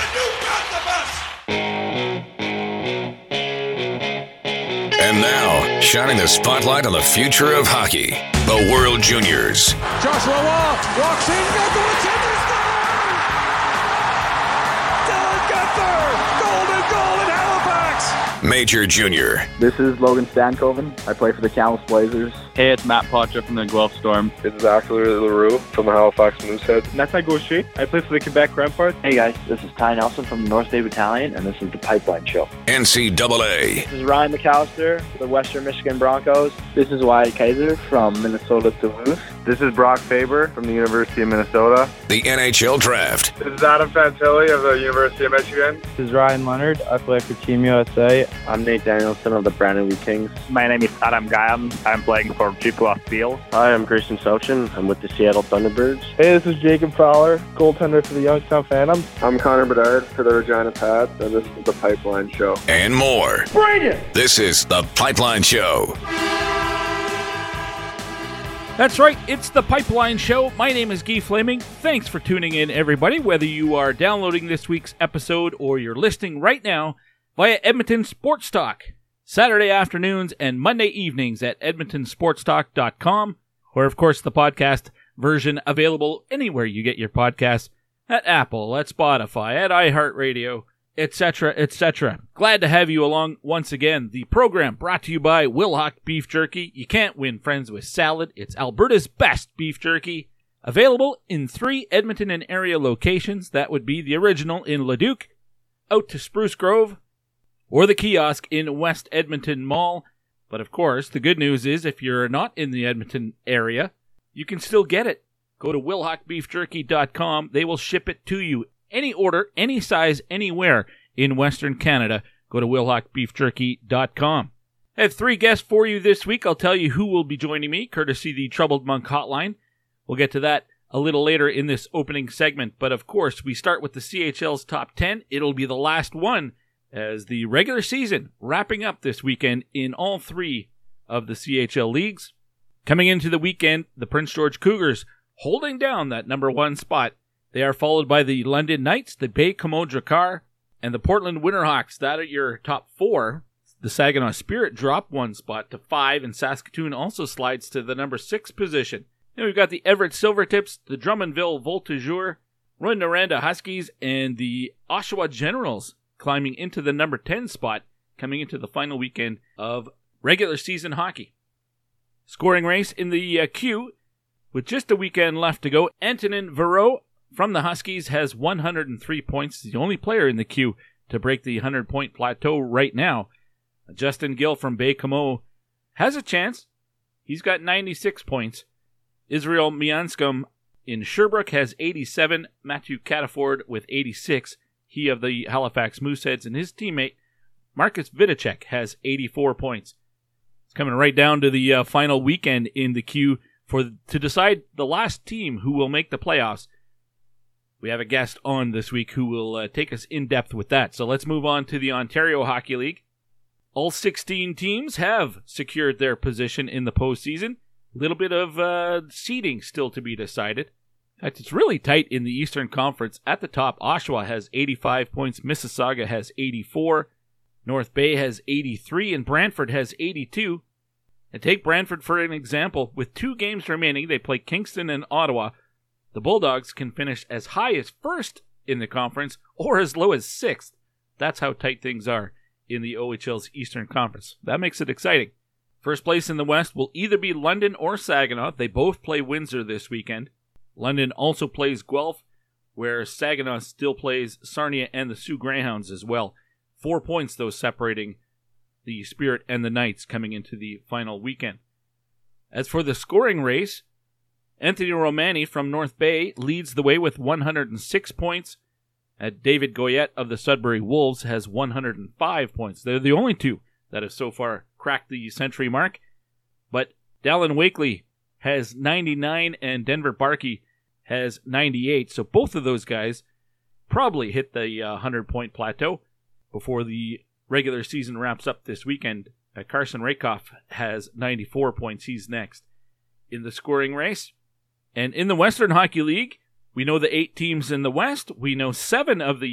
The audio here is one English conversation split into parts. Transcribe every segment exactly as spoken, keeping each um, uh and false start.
and you got the best. And now, shining the spotlight on the future of hockey, the World Juniors. Joshua Wall walks in, got the one-timer, Dylan Guenther, golden goal in Halifax. Major Junior. This is Logan Stankoven. I play for the Kamloops Blazers. Hey, it's Matt Poitras from the Guelph Storm. This is Axel Leroux from the Halifax Mooseheads. Nathan Gaucher. I play for the Quebec Remparts. Hey guys, this is Ty Nelson from the North Bay Battalion, and this is the Pipeline Show. N C double A. This is Ryan McAllister for the Western Michigan Broncos. This is Wyatt Kaiser from Minnesota Duluth. This is Brock Faber from the University of Minnesota. The N H L Draft. This is Adam Fantilli of the University of Michigan. This is Ryan Leonard. I play for Team U S A. I'm Nate Danielson of the Brandon Wheat Kings. My name is Adam Guyam. I'm playing for Chippewa Steel. Hi, I'm Christian Sochin. I'm with the Seattle Thunderbirds. Hey, this is Jacob Fowler, goaltender for the Youngstown Phantoms. I'm Connor Bedard for the Regina Pats, and this is the Pipeline Show. And more. Bring it! This is the Pipeline Show. That's right, it's the Pipeline Show. My name is Guy Flaming. Thanks for tuning in, everybody, whether you are downloading this week's episode or you're listening right now via Edmonton Sports Talk. Saturday afternoons and Monday evenings at edmonton sports talk dot com, or of course the podcast version available anywhere you get your podcasts, at Apple, at Spotify, at iHeartRadio, et cetera, et cetera. Glad to have you along once again. The program brought to you by Wilhauk Beef Jerky. You can't win friends with salad. It's Alberta's best beef jerky. Available in three Edmonton and area locations. That would be the original in Leduc, out to Spruce Grove, or the kiosk in West Edmonton Mall. But of course, the good news is if you're not in the Edmonton area, you can still get it. Go to wilhauk beef jerky dot com. They will ship it to you. Any order, any size, anywhere in Western Canada. Go to wilhauk beef jerky dot com. I have three guests for you this week. I'll tell you who will be joining me, courtesy the Troubled Monk Hotline. We'll get to that a little later in this opening segment. But of course, we start with the C H L's top ten. It'll be the last one, as the regular season wrapping up this weekend in all three of the C H L leagues. Coming into the weekend, the Prince George Cougars holding down that number one spot. They are followed by the London Knights, the Baie-Comeau Drakkar, and the Portland Winterhawks. That are your top four. The Saginaw Spirit drop one spot to five, and Saskatoon also slides to the number six position. Then we've got the Everett Silvertips, the Drummondville Voltigeurs, Rouyn-Noranda Huskies, and the Oshawa Generals climbing into the number ten spot, coming into the final weekend of regular season hockey. Scoring race in the uh, queue, with just a weekend left to go, Antonin Verreau from the Huskies has one hundred three points. He's the only player in the queue to break the one hundred point plateau right now. Justin Gill from Baie-Comeau has a chance. He's got ninety-six points. Israel Mianskum in Sherbrooke has eighty-seven. Matthew Cataford with eighty-six. He of the Halifax Mooseheads, and his teammate Marcus Vidicek has eighty-four points. It's coming right down to the uh, final weekend in the queue for to decide the last team who will make the playoffs. We have a guest on this week who will uh, take us in depth with that. So let's move on to the Ontario Hockey League. All sixteen teams have secured their position in the postseason. A little bit of uh, seeding still to be decided. In fact, it's really tight in the Eastern Conference. At the top, Oshawa has eighty-five points, Mississauga has eighty-four, North Bay has eighty-three, and Brantford has eighty-two. And take Brantford for an example. With two games remaining, they play Kingston and Ottawa. The Bulldogs can finish as high as first in the conference or as low as sixth. That's how tight things are in the O H L's Eastern Conference. That makes it exciting. First place in the West will either be London or Saginaw. They both play Windsor this weekend. London also plays Guelph, where Saginaw still plays Sarnia and the Sioux Greyhounds as well. Four points, though, separating the Spirit and the Knights coming into the final weekend. As for the scoring race, Anthony Romani from North Bay leads the way with one hundred six points. And David Goyette of the Sudbury Wolves has one hundred five points. They're the only two that have so far cracked the century mark. But Dallin Wakely has ninety-nine and Denver Barkey has ninety-eight. So both of those guys probably hit the uh, one hundred point plateau before the regular season wraps up this weekend. Uh, Carson Rakoff has ninety-four points. He's next in the scoring race. And in the Western Hockey League, we know the eight teams in the West. We know seven of the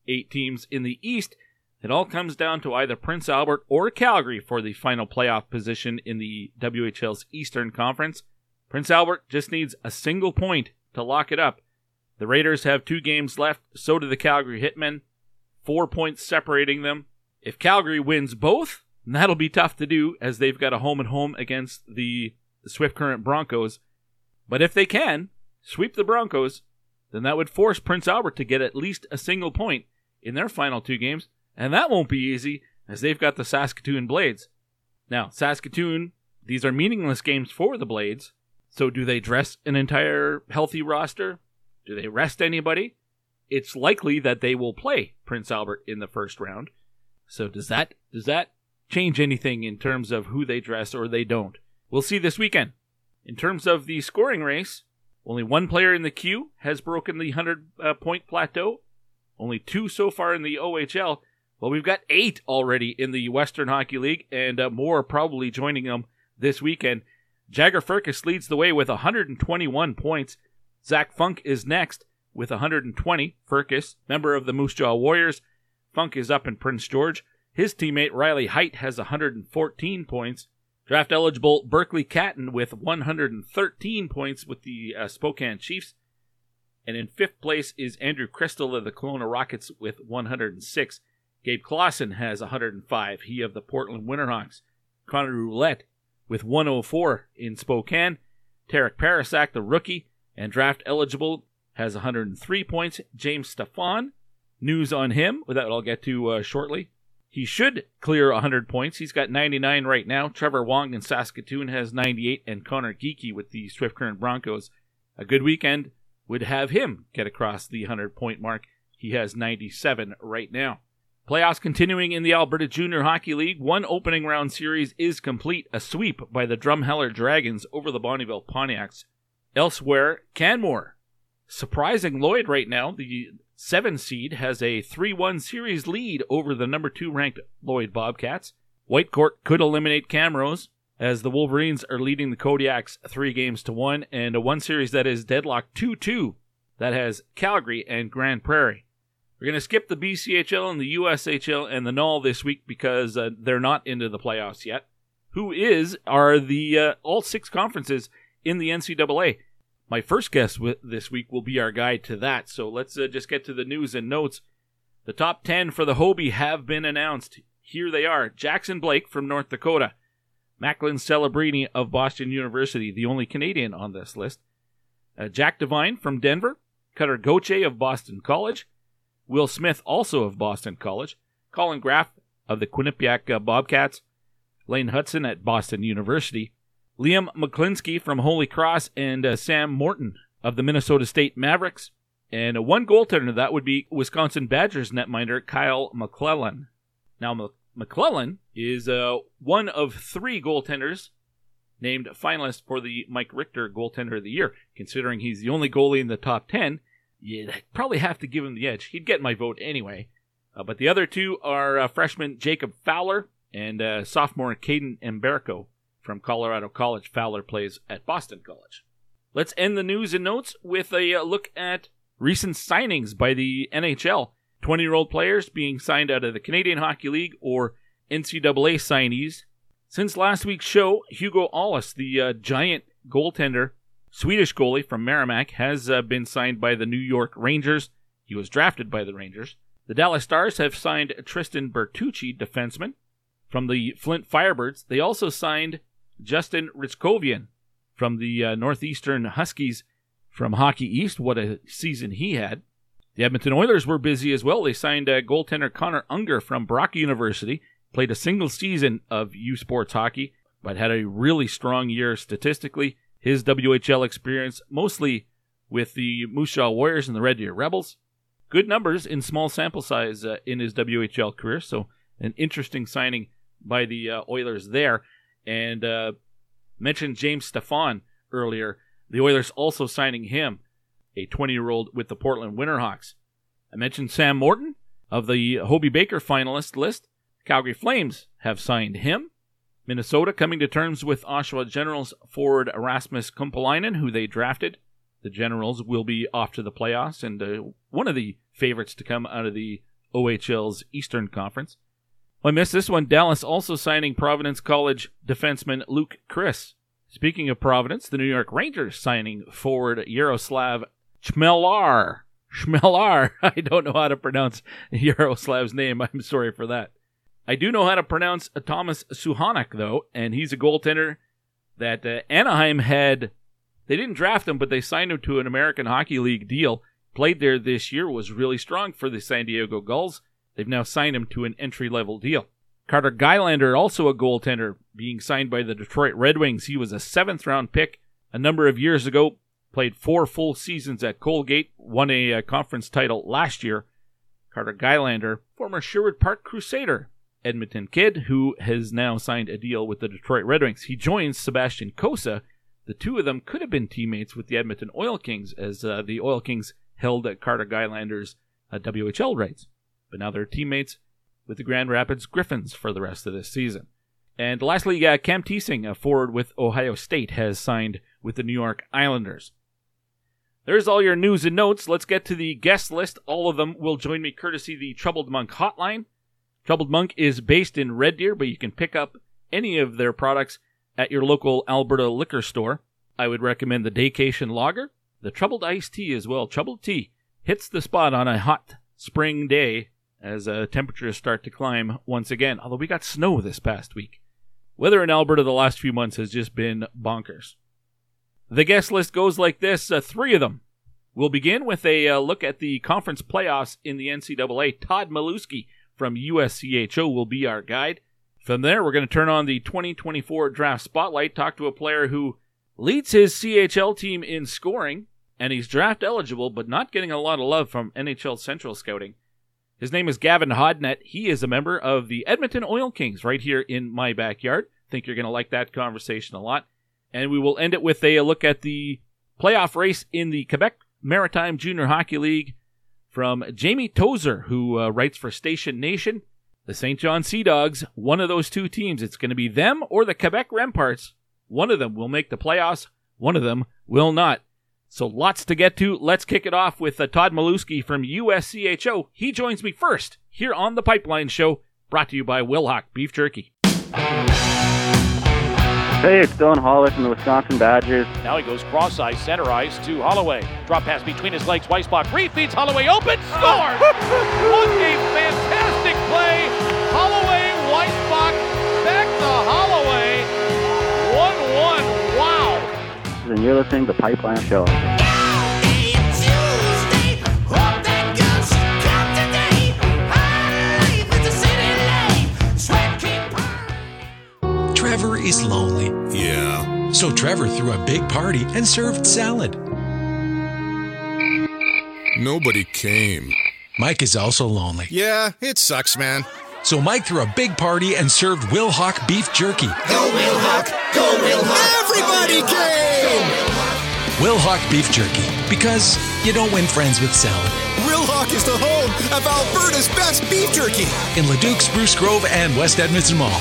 eight teams in the East. It all comes down to either Prince Albert or Calgary for the final playoff position in the W H L's Eastern Conference. Prince Albert just needs a single point to lock it up. The Raiders have two games left, so do the Calgary Hitmen, four points separating them. If Calgary wins both, that'll be tough to do as they've got a home-and-home against the, the Swift Current Broncos. But if they can sweep the Broncos, then that would force Prince Albert to get at least a single point in their final two games. And that won't be easy, as they've got the Saskatoon Blades. Now, Saskatoon, these are meaningless games for the Blades. So do they dress an entire healthy roster? Do they rest anybody? It's likely that they will play Prince Albert in the first round. So does that does that change anything in terms of who they dress or they don't? We'll see this weekend. In terms of the scoring race, only one player in the queue has broken the one hundred-point plateau. Only two so far in the O H L. Well, we've got eight already in the Western Hockey League, and uh, more probably joining them this weekend. Jagger Firkus leads the way with one hundred twenty-one points. Zach Funk is next with one hundred twenty. Firkus, member of the Moose Jaw Warriors. Funk is up in Prince George. His teammate Riley Height has one hundred fourteen points. Draft-eligible Berkeley Catton with one hundred thirteen points with the uh, Spokane Chiefs. And in fifth place is Andrew Crystal of the Kelowna Rockets with one hundred six. Gabe Clausen has one hundred five, he of the Portland Winterhawks. Connor Roulette with one hundred four in Spokane. Tarek Parasak, the rookie and draft-eligible, has one hundred three points. James Stefan, news on him that I'll get to uh, shortly. He should clear one hundred points. He's got ninety-nine right now. Trevor Wong in Saskatoon has ninety-eight, and Connor Geekie with the Swift Current Broncos. A good weekend would have him get across the one hundred-point mark. He has ninety-seven right now. Playoffs continuing in the Alberta Junior Hockey League. One opening round series is complete, a sweep by the Drumheller Dragons over the Bonnyville Pontiacs. Elsewhere, Canmore surprising Lloyd right now. The seven seed has a three one series lead over the number two ranked Lloyd Bobcats. Whitecourt could eliminate Camrose as the Wolverines are leading the Kodiaks three games to one, and a one series that is deadlocked two two that has Calgary and Grand Prairie. We're going to skip the B C H L and the U S H L and the N H L this week because uh, they're not into the playoffs yet. Who is are the uh, all six conferences in the N C double A. My first guest w- this week will be our guide to that, so let's uh, just get to the news and notes. The top ten for the Hobie have been announced. Here they are. Jackson Blake from North Dakota. Macklin Celebrini of Boston University, the only Canadian on this list. Uh, Jack Devine from Denver. Cutter Gauthier of Boston College. Will Smith, also of Boston College. Colin Graff of the Quinnipiac uh, Bobcats. Lane Hudson at Boston University. Liam McClinsky from Holy Cross, and uh, Sam Morton of the Minnesota State Mavericks. And uh, one goaltender, that would be Wisconsin Badgers netminder Kyle McClellan. Now, M- McClellan is uh, one of three goaltenders named finalist for the Mike Richter Goaltender of the Year. Considering he's the only goalie in the top ten, you'd probably have to give him the edge. He'd get my vote anyway. Uh, but the other two are uh, freshman Jacob Fowler and uh, sophomore Caden Emberko from Colorado College. Fowler plays at Boston College. Let's end the news and notes with a uh, look at recent signings by the N H L. twenty-year-old players being signed out of the Canadian Hockey League or N C double A signees. Since last week's show, Hugo Allis, the uh, giant goaltender, Swedish goalie from Merrimack, has uh, been signed by the New York Rangers. He was drafted by the Rangers. The Dallas Stars have signed Tristan Bertucci, defenseman, from the Flint Firebirds. They also signed Justin Ritzkovian from the uh, Northeastern Huskies from Hockey East. What a season he had. The Edmonton Oilers were busy as well. They signed uh, goaltender Connor Unger from Brock University. Played a single season of U Sports hockey, but had a really strong year statistically. His W H L experience, mostly with the Moose Jaw Warriors and the Red Deer Rebels. Good numbers in small sample size uh, in his W H L career, so an interesting signing by the uh, Oilers there. And uh, mentioned James Stefan earlier. The Oilers also signing him, a twenty-year-old with the Portland Winterhawks. I mentioned Sam Morton of the Hobie Baker finalist list. Calgary Flames have signed him. Minnesota coming to terms with Oshawa Generals forward Erasmus Kumpalainen, who they drafted. The Generals will be off to the playoffs and uh, one of the favorites to come out of the O H L's Eastern Conference. Well, I missed this one. Dallas also signing Providence College defenseman Luke Chris. Speaking of Providence, the New York Rangers signing forward Yaroslav Chmelar. Chmelar. I don't know how to pronounce Yaroslav's name. I'm sorry for that. I do know how to pronounce Thomas Suhanak, though, and he's a goaltender that uh, Anaheim had. They didn't draft him, but they signed him to an American Hockey League deal. Played there this year, was really strong for the San Diego Gulls. They've now signed him to an entry-level deal. Carter Gylander, also a goaltender, being signed by the Detroit Red Wings. He was a seventh-round pick a number of years ago. Played four full seasons at Colgate. Won a, a conference title last year. Carter Gylander, former Sherwood Park Crusader, Edmonton kid, who has now signed a deal with the Detroit Red Wings. He joins Sebastian Cossa. The two of them could have been teammates with the Edmonton Oil Kings, as uh, the Oil Kings held at Carter Gylander's uh, W H L rights. But now they're teammates with the Grand Rapids Griffins for the rest of this season. And lastly, uh, Cam Teesing, a forward with Ohio State, has signed with the New York Islanders. There's all your news and notes. Let's get to the guest list. All of them will join me courtesy the Troubled Monk hotline. Troubled Monk is based in Red Deer, but you can pick up any of their products at your local Alberta liquor store. I would recommend the Daycation Lager, the Troubled Iced Tea as well. Troubled Tea hits the spot on a hot spring day as uh, temperatures start to climb once again, although we got snow this past week. Weather in Alberta the last few months has just been bonkers. The guest list goes like this, uh, three of them. We'll begin with a uh, look at the conference playoffs in the N C double A. Todd Maluski from U S C H O will be our guide. From there, we're going to turn on the twenty twenty-four Draft Spotlight, talk to a player who leads his C H L team in scoring, and he's draft eligible, but not getting a lot of love from N H L Central Scouting. His name is Gavin Hodnett. He is a member of the Edmonton Oil Kings right here in my backyard. I think you're going to like that conversation a lot. And we will end it with a look at the playoff race in the Quebec Maritime Junior Hockey League from Jamie Tozer, who uh, writes for Station Nation. The Saint John Sea Dogs, one of those two teams. It's going to be them or the Quebec Remparts. One of them will make the playoffs. One of them will not. So lots to get to. Let's kick it off with uh, Todd Maluski from U S C H O. He joins me first here on The Pipeline Show, brought to you by Wilhauk Beef Jerky. Hey, it's Dylan Holler from the Wisconsin Badgers. Now he goes cross ice, center ice to Holloway. Drop pass between his legs, Weissbach refeeds Holloway open, scores! What a fantastic play! Holloway, Weissbach, back to Holloway. one one, wow! And you're listening to The Pipeline Show. Trevor is lonely. Yeah. So Trevor threw a big party and served salad. Nobody came. Mike is also lonely. Yeah, it sucks, man. So Mike threw a big party and served Wilhauk Beef Jerky. Go Wilhauk! Go Wilhauk! Everybody came! Wilhauk Beef Jerky, because you don't win friends with salad. Wilhauk is the home of Alberta's best beef jerky. In Leduc, Spruce Grove, and West Edmonton Mall.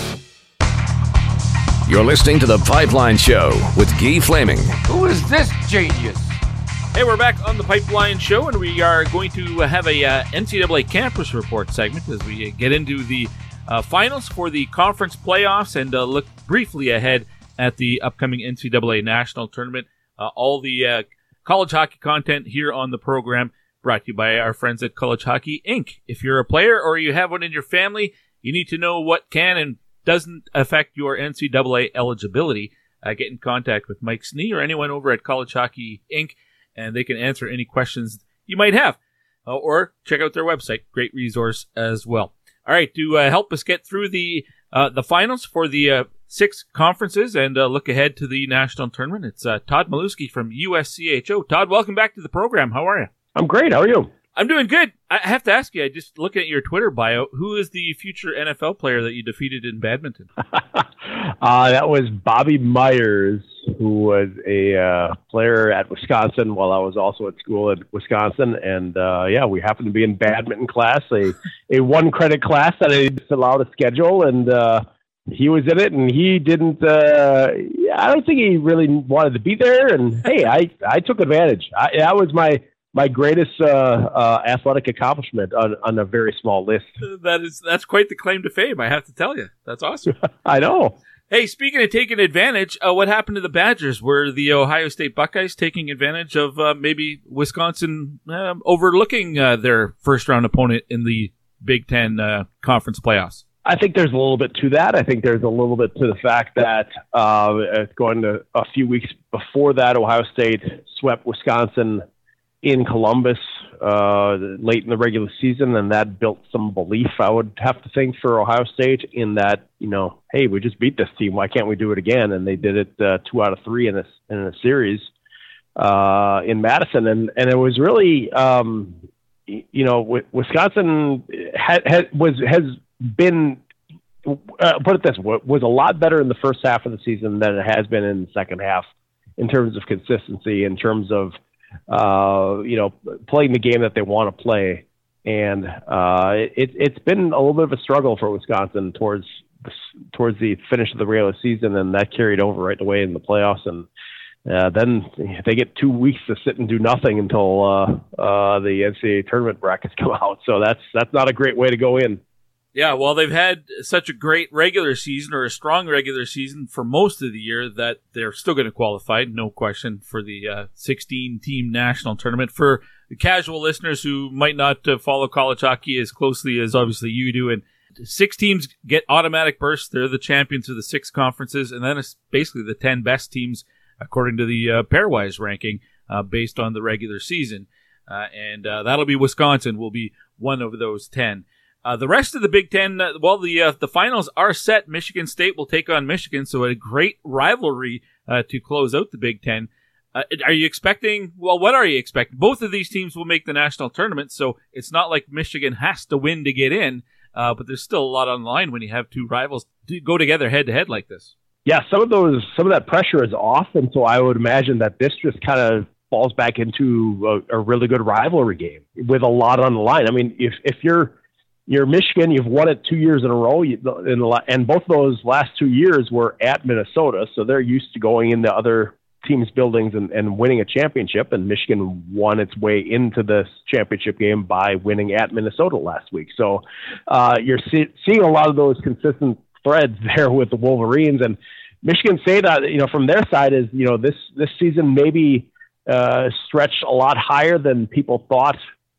You're listening to The Pipeline Show with Guy Flaming. Who is this genius? Hey, we're back on The Pipeline Show, and we are going to have a uh, N C double A Campus Report segment as we get into the uh, finals for the conference playoffs and uh, look briefly ahead at the upcoming N C double A National Tournament. Uh, all the uh, college hockey content here on the program brought to you by our friends at College Hockey Incorporated. If you're a player or you have one in your family, you need to know what can and doesn't affect your N C double A eligibility. Uh, get in contact with Mike Snee or anyone over at College Hockey Incorporated, and they can answer any questions you might have. Uh, or check out their website. Great resource as well. All right, to uh, help us get through the uh, the finals for the uh, six conferences and uh, look ahead to the national tournament, it's uh, Todd Maluski from U S C H O. Todd, welcome back to the program. How are you? I'm great. How are you? I'm doing good. I have to ask you, I just looking at your Twitter bio, who is the future N F L player that you defeated in badminton? uh, that was Bobby Myers, who was a uh, player at Wisconsin while I was also at school at Wisconsin. And, uh, yeah, we happened to be in badminton class, a, a one-credit class that I just allowed a schedule. And uh, he was in it, and he didn't uh, – I don't think he really wanted to be there. And, hey, I, I took advantage. I, that was my – my greatest uh, uh, athletic accomplishment on, on a very small list. That is that's quite the claim to fame, I have to tell you. That's awesome. I know. Hey, speaking of taking advantage, uh, what happened to the Badgers? Were the Ohio State Buckeyes taking advantage of uh, maybe Wisconsin um, overlooking uh, their first-round opponent in the Big Ten uh, conference playoffs? I think there's a little bit to that. I think there's a little bit to the fact that uh, going to a few weeks before that, Ohio State swept Wisconsin in Columbus uh, late in the regular season, and that built some belief, I would have to think, for Ohio State in that, you know, hey, we just beat this team. Why can't we do it again? And they did it uh, two out of three in a, in a series uh, in Madison. And, and it was really, um, you know, Wisconsin had, had, was has been, uh, put it this way, was a lot better in the first half of the season than it has been in the second half in terms of consistency, in terms of, uh, you know, playing the game that they want to play. And uh, it, it's been a little bit of a struggle for Wisconsin towards towards the finish of the regular season, and that carried over right away in the playoffs. And uh, then they get two weeks to sit and do nothing until uh, uh, the N C double A tournament brackets come out. So that's that's not a great way to go in. Yeah, well, they've had such a great regular season, or a strong regular season for most of the year, that they're still going to qualify, no question, for the uh, sixteen-team national tournament. For the casual listeners who might not uh, follow college hockey as closely as obviously you do, and six teams get automatic berths. They're the champions of the six conferences, and then it's basically the ten best teams according to the uh, pairwise ranking uh, based on the regular season. Uh, and uh, that'll be Wisconsin will be one of those ten. Uh, the rest of the Big Ten, uh, well, the uh, the finals are set. Michigan State will take on Michigan, so a great rivalry uh, to close out the Big Ten. Uh, are you expecting, well, what are you expecting? Both of these teams will make the national tournament, so it's not like Michigan has to win to get in, uh, but there's still a lot on the line when you have two rivals to go together head-to-head like this. Yeah, some of those, some of that pressure is off, and so I would imagine that this just kind of falls back into a, a really good rivalry game with a lot on the line. I mean, if if you're You're Michigan. You've won it two years in a row, you, in the, and both those last two years were at Minnesota, so they're used to going into other teams' buildings and, and winning a championship. And Michigan won its way into this championship game by winning at Minnesota last week. So uh, you're see, seeing a lot of those consistent threads there with the Wolverines. And Michigan State, uh, you know, from their side is, you know, this this season maybe uh, stretched a lot higher than people thought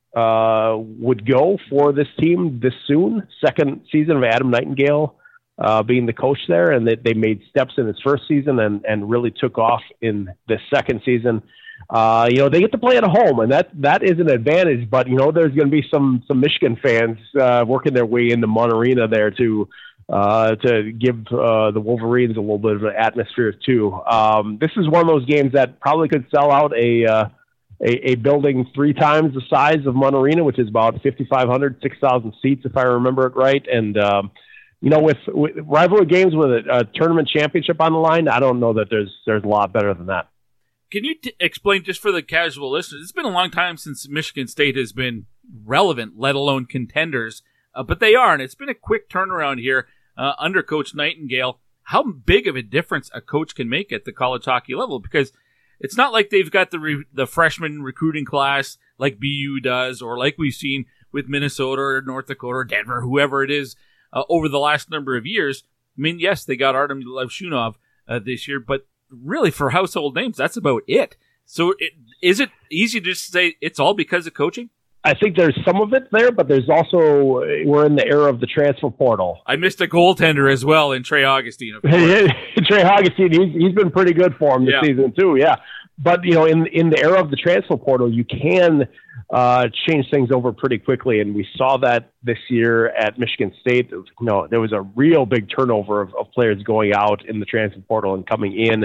uh, would go for this team this soon. Second season of Adam Nightingale uh, being the coach there, and they, they made steps in his first season and, and really took off in the second season. Uh, you know, they get to play at home, and that, that is an advantage, but, you know, there's going to be some, some Michigan fans uh, working their way into Mon Arena there to, uh, to give uh, the Wolverines a little bit of an atmosphere too. Um, this is one of those games that probably could sell out a, uh, a, a building three times the size of Mon Arena, which is about fifty-five hundred, six thousand seats, if I remember it right. And, um, you know, with, with rivalry games with a, a tournament championship on the line, I don't know that there's, there's a lot better than that. Can you t- explain, just for the casual listeners, it's been a long time since Michigan State has been relevant, let alone contenders, uh, but they are, and it's been a quick turnaround here uh, under Coach Nightingale. How big of a difference a coach can make at the college hockey level, because it's not like they've got the re- the freshman recruiting class like B U does, or like we've seen with Minnesota or North Dakota or Denver, whoever it is, uh, over the last number of years. I mean, yes, they got Artem Levshunov uh, this year, but really, for household names, that's about it. So it, is it easy to just say it's all because of coaching? I think there's some of it there, but there's also, we're in the era of the transfer portal. I missed a goaltender as well in Trey Augustine. Of course. Trey Augustine, he's, he's been pretty good for him this yeah. season too, yeah. But, you know, in in the era of the transfer portal, you can uh, change things over pretty quickly, and we saw that this year at Michigan State. You know, there was a real big turnover of, of players going out in the transfer portal and coming in,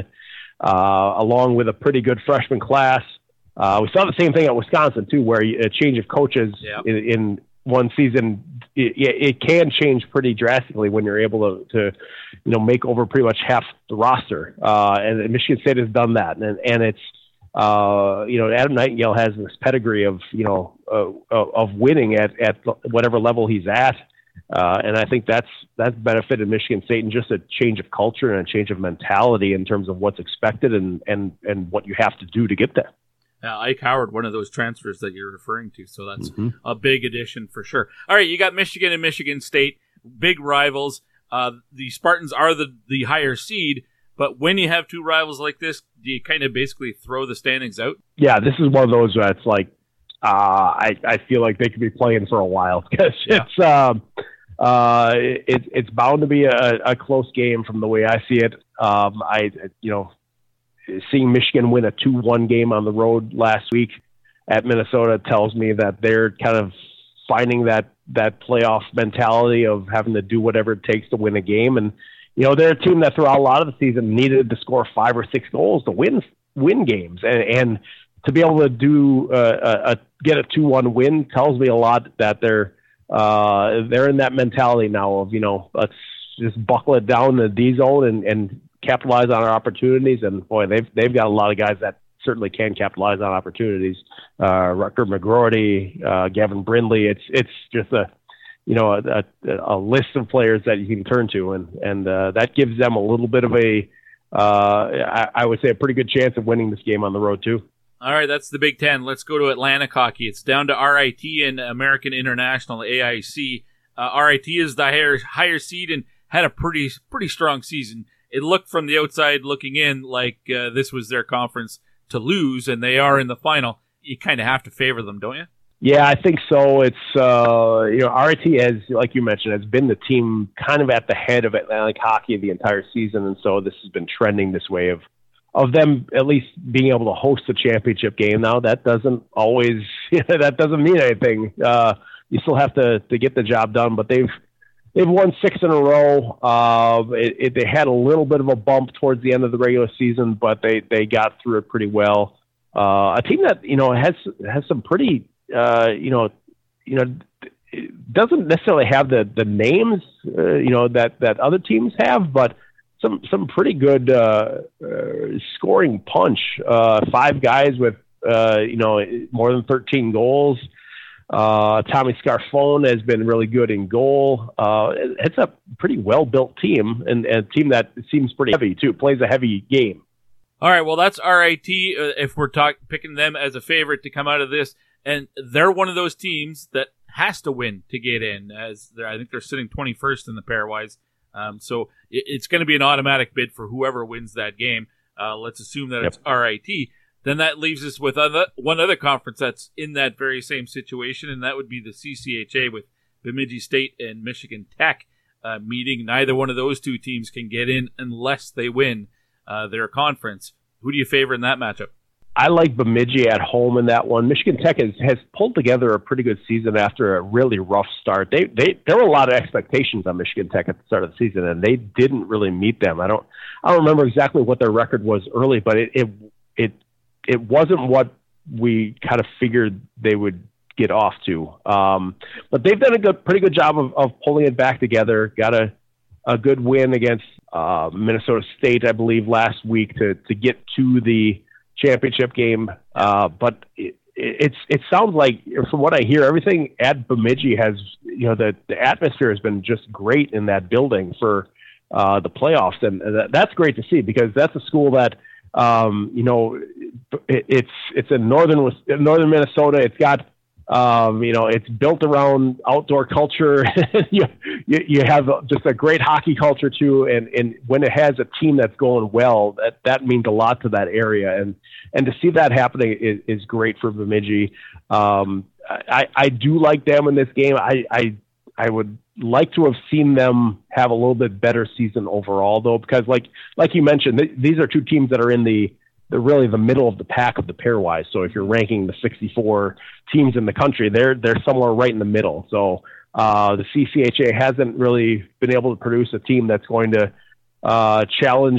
uh, along with a pretty good freshman class. Uh, we saw the same thing at Wisconsin too, where a change of coaches yeah. in, in one season, it, it can change pretty drastically when you're able to, to, you know, make over pretty much half the roster. Uh, and Michigan State has done that. And, and it's, uh, you know, Adam Nightingale has this pedigree of, you know, uh, of winning at, at whatever level he's at. Uh, and I think that's, that's benefited Michigan State in just a change of culture and a change of mentality in terms of what's expected and, and, and what you have to do to get there. Uh, Ike Howard, one of those transfers that you're referring to, so that's mm-hmm. a big addition for sure. All right, you got Michigan and Michigan State, big rivals. Uh, the Spartans are the, the higher seed, but when you have two rivals like this, do you kind of basically throw the standings out? Yeah, this is one of those that's like, uh, I, I feel like they could be playing for a while because Yeah. it's um, uh, it, it's bound to be a, a close game from the way I see it. Um, I, you know, seeing Michigan win a two one game on the road last week at Minnesota tells me that they're kind of finding that, that playoff mentality of having to do whatever it takes to win a game. And, you know, they're a team that throughout a lot of the season needed to score five or six goals to win, win games. And, and to be able to do uh, a, a, get a two one win tells me a lot that they're, uh, they're in that mentality now of, you know, let's just buckle it down in the D zone and, and capitalize on our opportunities. And boy, they've, they've got a lot of guys that certainly can capitalize on opportunities. Uh, Rutger McGroarty, uh, Gavin Brindley. It's, it's just a, you know, a, a, a list of players that you can turn to. And, and, uh, that gives them a little bit of a, uh, I, I would say a pretty good chance of winning this game on the road too. All right, that's the Big Ten. Let's go to Atlantic hockey. It's down to R I T and American International, A I C. Uh, R I T is the higher, higher seed and had a pretty, pretty strong season. It looked from the outside looking in like uh, this was their conference to lose, and they are in the final. You kind of have to favor them, don't you? Yeah, I think so. It's, uh, you know, R I T has, like you mentioned, has been the team kind of at the head of Atlantic hockey the entire season, and so this has been trending this way of, of them at least being able to host a championship game. Now, that doesn't always, that doesn't mean anything. Uh, you still have to, to get the job done, but they've, They've won six in a row. Uh, it, it, they had a little bit of a bump towards the end of the regular season, but they, they got through it pretty well. Uh, a team that, you know, has has some pretty, uh, you know, you know, doesn't necessarily have the the names, uh, you know, that, that other teams have, but some some pretty good uh, uh, scoring punch. Uh, five guys with, uh, you know, more than thirteen goals. Uh, Tommy Scarfone has been really good in goal. Uh, it's a pretty well-built team and, and a team that seems pretty heavy too, plays a heavy game. All right, well, that's R I T uh, if we're talk- picking them as a favorite to come out of this. And they're one of those teams that has to win to get in. As I think they're sitting twenty-first in the pairwise. Um, so it, it's going to be an automatic bid for whoever wins that game. Uh, let's assume that yep. it's R I T. Then that leaves us with other, one other conference that's in that very same situation, and that would be the C C H A with Bemidji State and Michigan Tech uh, meeting. Neither one of those two teams can get in unless they win uh, their conference. Who do you favor in that matchup? I like Bemidji at home in that one. Michigan Tech has, has pulled together a pretty good season after a really rough start. They they there were a lot of expectations on Michigan Tech at the start of the season, and they didn't really meet them. I don't I don't remember exactly what their record was early, but it it it it wasn't what we kind of figured they would get off to. Um, but they've done a good, pretty good job of, of pulling it back together. Got a, a good win against uh, Minnesota State, I believe, last week to, to get to the championship game. Uh, but it, it's it sounds like, from what I hear, everything at Bemidji has, you know, the, the atmosphere has been just great in that building for uh, the playoffs. And that, that's great to see because that's a school that, Um, you know, it, it's it's in northern northern Minnesota. It's got, um, you know, it's built around outdoor culture. you, you you have just a great hockey culture too, and, and when it has a team that's going well, that, that means a lot to that area, and and to see that happening is, is great for Bemidji. Um, I I do like them in this game. I I I would like to have seen them have a little bit better season overall, though, because like like you mentioned, th- these are two teams that are in the, the really the middle of the pack of the pairwise. So if you're ranking the sixty-four teams in the country, they're they're somewhere right in the middle. So uh, the C C H A hasn't really been able to produce a team that's going to uh, challenge,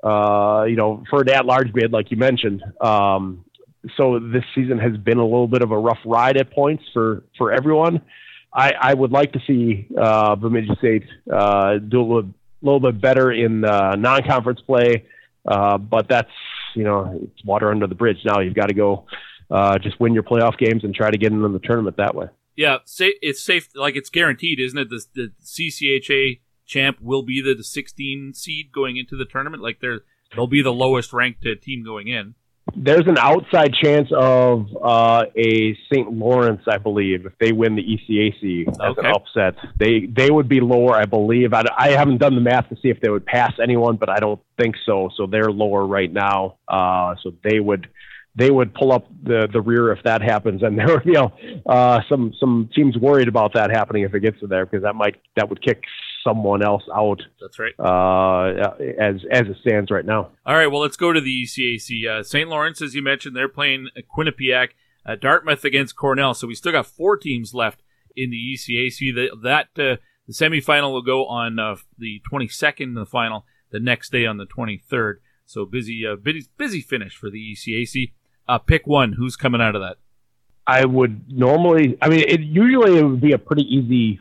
uh, you know, for an at-large bid, like you mentioned. Um, so this season has been a little bit of a rough ride at points for for everyone. I, I would like to see uh, Bemidji State uh, do a little, little bit better in uh, non-conference play, uh, but that's, you know, it's water under the bridge. Now you've got to go uh, just win your playoff games and try to get into the tournament that way. Yeah, it's safe, like it's guaranteed, isn't it? The, the C C H A champ will be the, the sixteen seed going into the tournament. Like they're, they'll be the lowest ranked team going in. There's an outside chance of uh, a Saint Lawrence, I believe, if they win the E C A C as Okay. an upset. They they would be lower, I believe. I, I haven't done the math to see if they would pass anyone, but I don't think so. So they're lower right now. Uh, so they would they would pull up the, the rear if that happens, and there would be you know, uh, some some teams worried about that happening if it gets to there, because that might that would kick someone else out. That's right. Uh, as as it stands right now. All right, well, let's go to the E C A C. Uh, Saint Lawrence, as you mentioned, they're playing Quinnipiac. Uh, Dartmouth against Cornell. So we still got four teams left in the E C A C. The, that uh, the semifinal will go on uh, the twenty-second, the final the next day on the twenty-third. So busy, uh, busy, busy finish for the E C A C. Uh, pick one. Who's coming out of that? I would normally, I mean, it usually it would be a pretty easy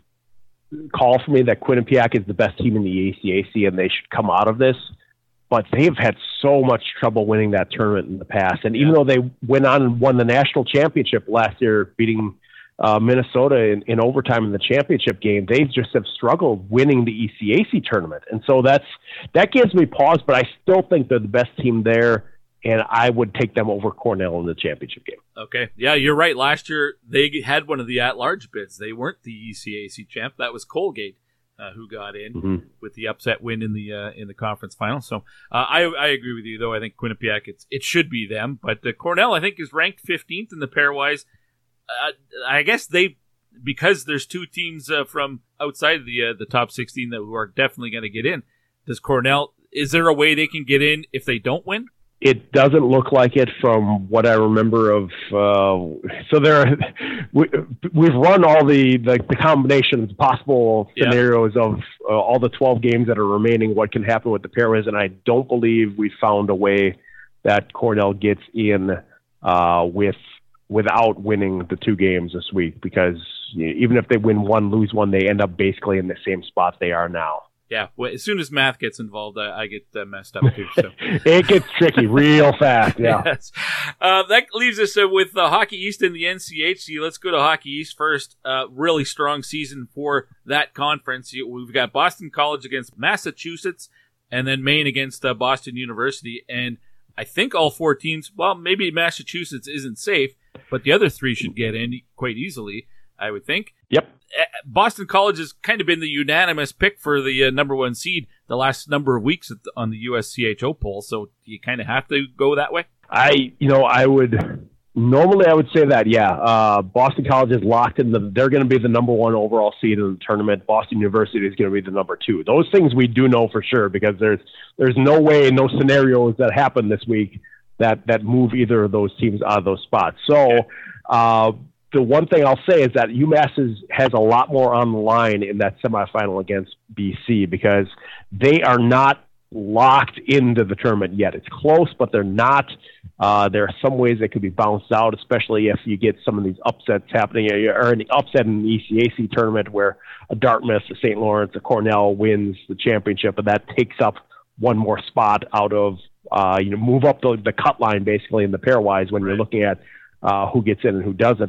call for me that Quinnipiac is the best team in the E C A C and they should come out of this. But they've had so much trouble winning that tournament in the past. And even though they went on and won the national championship last year, beating uh, Minnesota in, in overtime in the championship game, they just have struggled winning the E C A C tournament. And so that's that gives me pause, but I still think they're the best team there. And I would take them over Cornell in the championship game. Okay. Yeah, you're right. Last year, they had one of the at-large bids. They weren't the E C A C champ. That was Colgate, uh, who got in mm-hmm. with the upset win in the uh, in the conference final. So uh, I I agree with you, though. I think Quinnipiac, it's, it should be them. But uh, Cornell, I think, is ranked fifteenth in the pairwise. Uh, I guess they, because there's two teams uh, from outside the uh, the top sixteen that who are definitely going to get in. Does Cornell, is there a way they can get in if they don't win? It doesn't look like it from what I remember of. Uh, so there, we, we've run all the, the, the combinations, possible scenarios yeah. of uh, all the twelve games that are remaining, what can happen with the pairwise, and I don't believe we found a way that Cornell gets in uh, with without winning the two games this week, because you know, even if they win one, lose one, they end up basically in the same spot they are now. Yeah, well, as soon as math gets involved, I, I get uh, messed up too. So it gets tricky real fast. Yeah, yes. uh, that leaves us uh, with uh, Hockey East and the N C H C. Let's go to Hockey East first. Uh, really strong season for that conference. We've got Boston College against Massachusetts, and then Maine against uh, Boston University. And I think all four teams. Well, maybe Massachusetts isn't safe, but the other three should get in quite easily, I would think. Yep. Boston College has kind of been the unanimous pick for the uh, number one seed the last number of weeks at the, on the U S C H O poll. So do you kind of have to go that way? I, you know, I would normally I would say that, yeah. Uh, Boston College is locked in. The, they're going to be the number one overall seed in the tournament. Boston University is going to be the number two. Those things we do know for sure, because there's there's no way, no scenarios that happen this week that that move either of those teams out of those spots. So. Uh, The one thing I'll say is that UMass is, has a lot more on the line in that semifinal against B C, because they are not locked into the tournament yet. It's close, but they're not. Uh, there are some ways that could be bounced out, especially if you get some of these upsets happening, or an upset in the E C A C tournament where a Dartmouth, a Saint Lawrence, a Cornell wins the championship, and that takes up one more spot out of, uh, you know, move up the, the cut line basically in the pairwise when right. you're looking at uh, who gets in and who doesn't.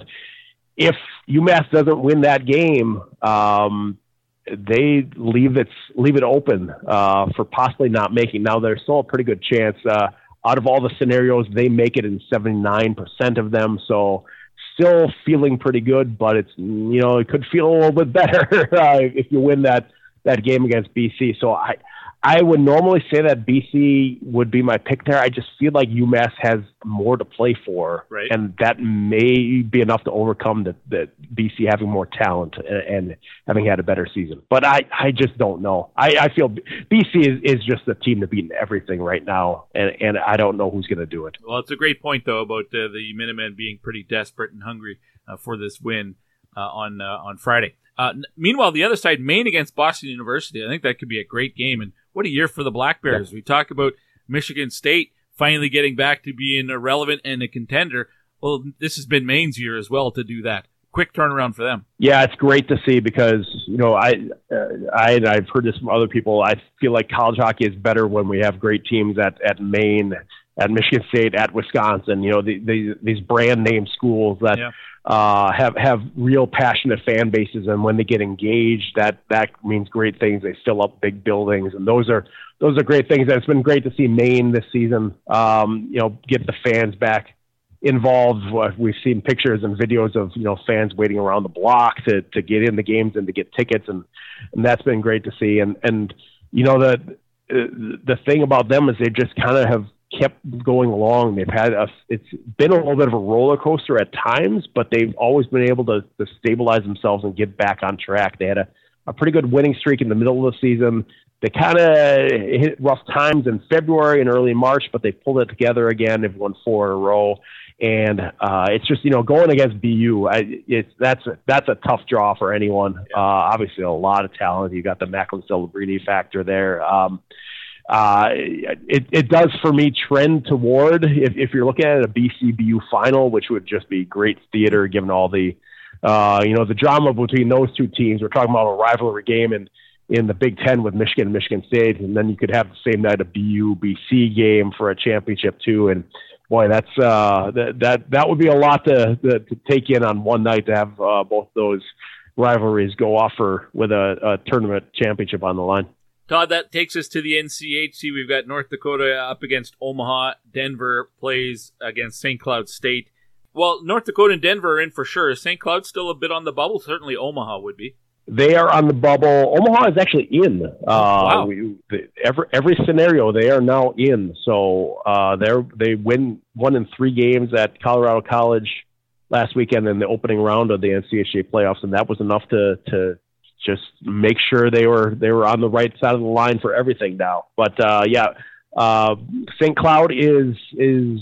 If UMass doesn't win that game, um, they leave it leave it open uh, for possibly not making. Now, there's still a pretty good chance. Uh, out of all the scenarios, they make it in seventy-nine percent of them. So, still feeling pretty good, but it's you know it could feel a little bit better uh, if you win that that game against B C. So I. I would normally say that B C would be my pick there. I just feel like UMass has more to play for, right. and that may be enough to overcome the, the B C having more talent and, and having had a better season. But I, I just don't know. I, I feel B C is, is just the team to beat in everything right now, and, and I don't know who's going to do it. Well, it's a great point, though, about uh, the Minutemen being pretty desperate and hungry uh, for this win uh, on uh, on Friday. Uh, n- meanwhile, the other side, Maine against Boston University, I think that could be a great game. And what a year for the Black Bears. Yeah. We talk about Michigan State finally getting back to being a relevant and a contender. Well, this has been Maine's year as well to do that. Quick turnaround for them. Yeah, it's great to see, because, you know, I, uh, I, I've heard this from other people. I feel like college hockey is better when we have great teams at, at Maine at Michigan State, at Wisconsin. You know, the, the, these brand name schools that yeah. uh, have have real passionate fan bases, and when they get engaged, that that means great things. They fill up big buildings, and those are those are great things. And it's been great to see Maine this season. Um, you know, get the fans back involved. We've seen pictures and videos of, you know, fans waiting around the block to to get in the games and to get tickets, and and that's been great to see. And and you know, the the thing about them is they just kind of have kept going along. They've had a, it's been a little bit of a roller coaster at times, but they've always been able to, to stabilize themselves and get back on track. They had a, a pretty good winning streak in the middle of the season. They kind of hit rough times in February and early March, but they pulled it together again. They've won four in a row. And uh, it's just, you know, going against B U, I, it's that's a, that's a tough draw for anyone. Uh, obviously, a lot of talent. You got the Macklin Celebrini factor there. Um, uh, it, it does, for me, trend toward, if, if you're looking at a B C B U final, which would just be great theater given all the, uh, you know, the drama between those two teams. We're talking about a rivalry game in, in the Big Ten with Michigan and Michigan State, and then you could have the same night a B U B C game for a championship too. And boy, that's uh, that that that would be a lot to to, to take in on one night, to have uh, both those rivalries go off for with a, a tournament championship on the line. Todd, that takes us to the N C H C. We've got North Dakota up against Omaha. Denver plays against Saint Cloud State. Well, North Dakota and Denver are in for sure. Is Saint Cloud still a bit on the bubble? Certainly Omaha would be. They are on the bubble. Omaha is actually in. Uh, wow. We, the, every every scenario they are now in. So uh, they they win one in three games at Colorado College last weekend in the opening round of the N C H C playoffs, and that was enough to to just make sure they were they were on the right side of the line for everything now. But uh, yeah, uh, Saint Cloud is is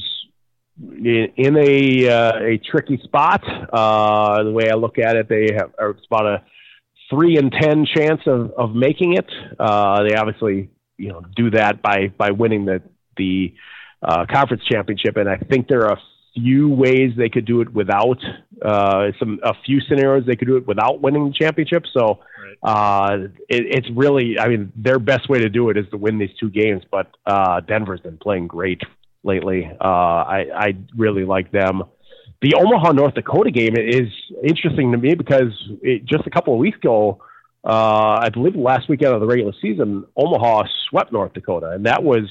in a uh, a tricky spot. Uh, the way I look at it, they have are it's about a three in ten chance of, of making it. Uh, they obviously, you know, do that by, by winning the, the uh, conference championship. And I think there are a few ways they could do it without, uh, some, a few scenarios they could do it without winning the championship. So uh, it, it's really, I mean, their best way to do it is to win these two games, but uh, Denver's been playing great lately. Uh, I, I really like them. The Omaha, North Dakota game is interesting to me because it, just a couple of weeks ago, uh, I believe last weekend of the regular season, Omaha swept North Dakota. And that was,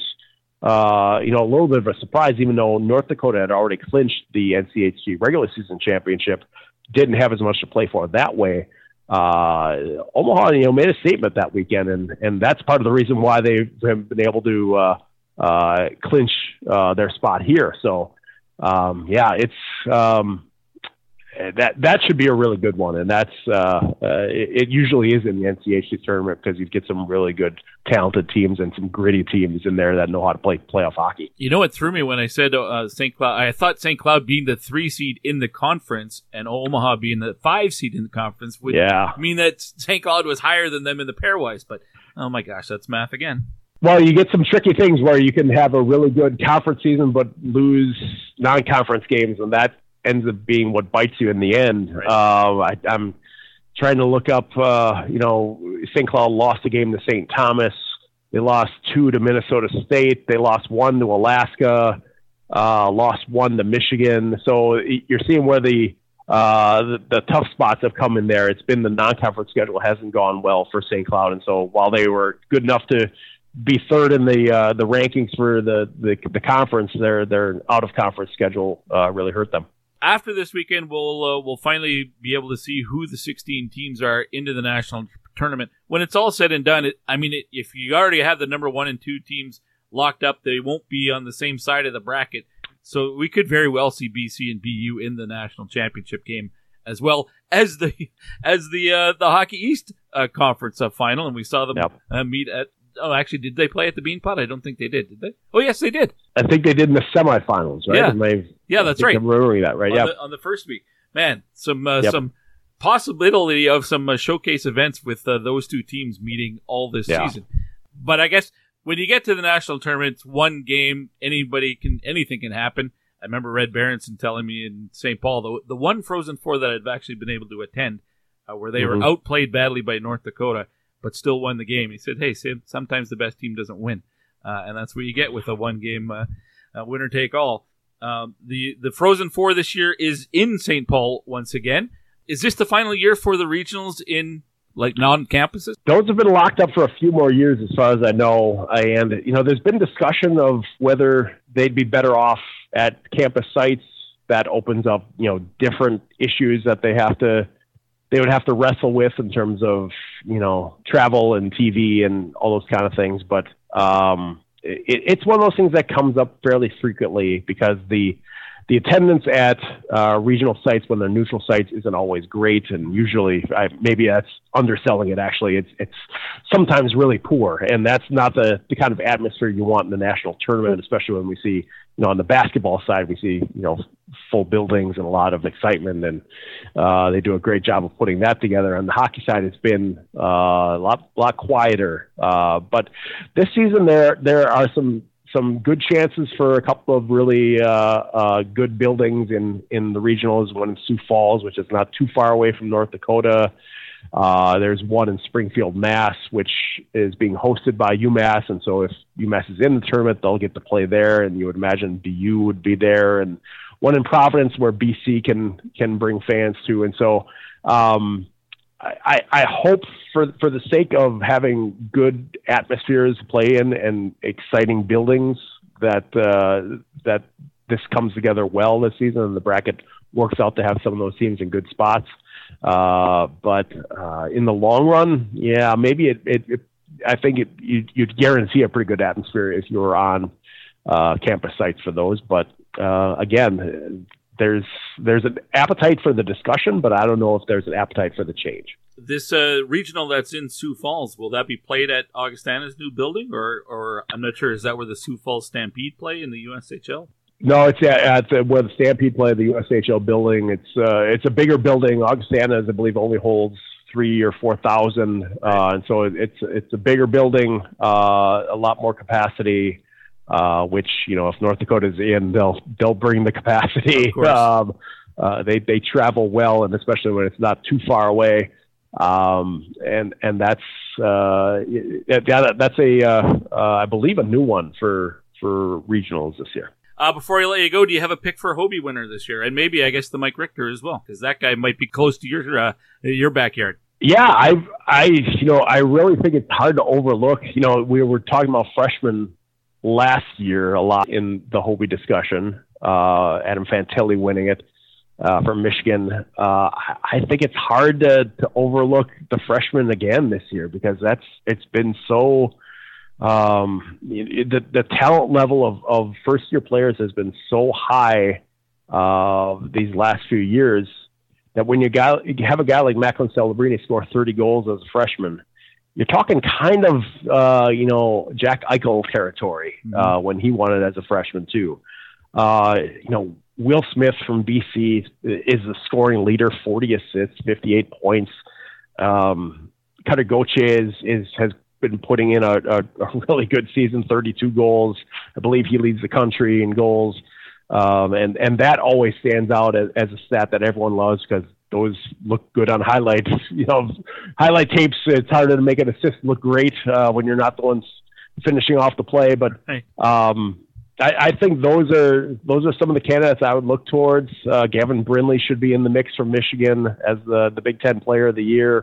uh, you know, a little bit of a surprise, even though North Dakota had already clinched the N C H C regular season championship, didn't have as much to play for that way. Uh, Omaha, you know, made a statement that weekend, and, and that's part of the reason why they've been able to uh, uh, clinch uh, their spot here. So, Um, yeah, it's um, that that should be a really good one, and that's uh, uh, it, it usually is in the N C H C tournament because you get some really good, talented teams and some gritty teams in there that know how to play playoff hockey. You know what threw me when I said uh, Saint Cloud? I thought Saint Cloud being the three seed in the conference and Omaha being the five seed in the conference would yeah. mean that Saint Cloud was higher than them in the pairwise. But oh my gosh, that's math again. Well, you get some tricky things where you can have a really good conference season but lose non-conference games, and that ends up being what bites you in the end. Right. Uh, I, I'm trying to look up, uh, you know, Saint Cloud lost a game to Saint Thomas. They lost two to Minnesota State. They lost one to Alaska, uh, lost one to Michigan. So you're seeing where the, uh, the, the tough spots have come in there. It's been the non-conference schedule hasn't gone well for Saint Cloud, and so while they were good enough to be third in the uh, the rankings for the, the the conference, their their out of conference schedule uh, really hurt them. After this weekend, we'll uh, we'll finally be able to see who the sixteen teams are into the national tournament. When it's all said and done, it, I mean, it, if you already have the number one and two teams locked up, they won't be on the same side of the bracket. So we could very well see B C and B U in the national championship game, as well as the as the uh, the Hockey East uh, conference uh, final, and we saw them yep. uh, meet at. Oh, actually, did they play at the Beanpot? I don't think they did. Did they? Oh, yes, they did. I think they did in the semifinals, right? Yeah, I, yeah that's right. I'm remembering that, right? On yeah. The, on the first week, man, some uh, yep. some possibility of some uh, showcase events with uh, those two teams meeting all this yeah. season. But I guess when you get to the national tournament, it's one game. Anybody can, anything can happen. I remember Red Berenson telling me in Saint Paul, the the one Frozen Four that I've actually been able to attend, uh, where they mm-hmm. were outplayed badly by North Dakota, but still won the game. He said, hey, sometimes the best team doesn't win. Uh, and that's what you get with a one-game uh, uh, winner take all. Um, the, the Frozen Four this year is in Saint Paul once again. Is this the final year for the regionals in like non-campuses? Those have been locked up for a few more years as far as I know. And, you know, there's been discussion of whether they'd be better off at campus sites. That opens up, you know, different issues that they have to, they would have to wrestle with in terms of, you know, travel and T V and all those kind of things. But um, it, it's one of those things that comes up fairly frequently because the, The attendance at uh, regional sites when they're neutral sites isn't always great, and usually, I, maybe that's underselling it. Actually, it's it's sometimes really poor, and that's not the, the kind of atmosphere you want in the national tournament. Especially when we see, you know, on the basketball side, we see, you know, full buildings and a lot of excitement, and uh, they do a great job of putting that together. On the hockey side, it's been uh, a lot lot quieter, uh, but this season there there are some. some good chances for a couple of really uh, uh, good buildings in, in the regionals. One in Sioux Falls, which is not too far away from North Dakota. Uh, there's one in Springfield, Mass, which is being hosted by UMass. And so if UMass is in the tournament, they'll get to play there. And you would imagine B U would be there. And one in Providence where B C can, can bring fans to. And so um, I, I hope for for the sake of having good atmospheres to play in and exciting buildings that uh, that this comes together well this season and the bracket works out to have some of those teams in good spots. Uh, but uh, in the long run, yeah, maybe it. it, it I think it, you'd, you'd guarantee a pretty good atmosphere if you were on uh, campus sites for those. But uh, again. There's there's an appetite for the discussion, but I don't know if there's an appetite for the change. This uh, regional that's in Sioux Falls, will that be played at Augustana's new building, or or I'm not sure. Is that where the Sioux Falls Stampede play in the U S H L? No, it's at, at the, where the Stampede play, the U S H L building. It's uh, it's a bigger building. Augustana's, I believe, only holds three or four thousand, uh, and so it's it's a bigger building, uh, a lot more capacity. Uh, which, you know, if North Dakota's in, they'll they'll bring the capacity. Um, uh, they they travel well, and especially when it's not too far away. Um, and and that's uh, that, that's a uh, uh, I believe a new one for for regionals this year. Uh, before I let you go, do you have a pick for Hobie winner this year, and maybe I guess the Mike Richter as well, because that guy might be close to your uh, your backyard. Yeah, I I you know I really think it's hard to overlook. You know, we were talking about freshmen last year a lot in the Hobie discussion, uh, Adam Fantilli winning it uh, from Michigan. Uh, I think it's hard to, to overlook the freshman again this year because that's it's been so um, the the talent level of, of first year players has been so high uh, these last few years that when you got you have a guy like Macklin Celebrini score thirty goals as a freshman. You're talking kind of, uh, you know, Jack Eichel territory uh, mm-hmm. when he won it as a freshman, too. Uh, you know, Will Smith from B C is the scoring leader, forty assists, fifty-eight points. Um, Cutter Gauthier is, is, has been putting in a, a, a really good season, thirty-two goals. I believe he leads the country in goals. Um, and, and that always stands out as, as a stat that everyone loves because those look good on highlights. You know, highlight tapes, it's harder to make an assist look great uh, when you're not the ones finishing off the play. But um, I, I think those are those are some of the candidates I would look towards. Uh, Gavin Brindley should be in the mix from Michigan as the, the Big Ten Player of the Year.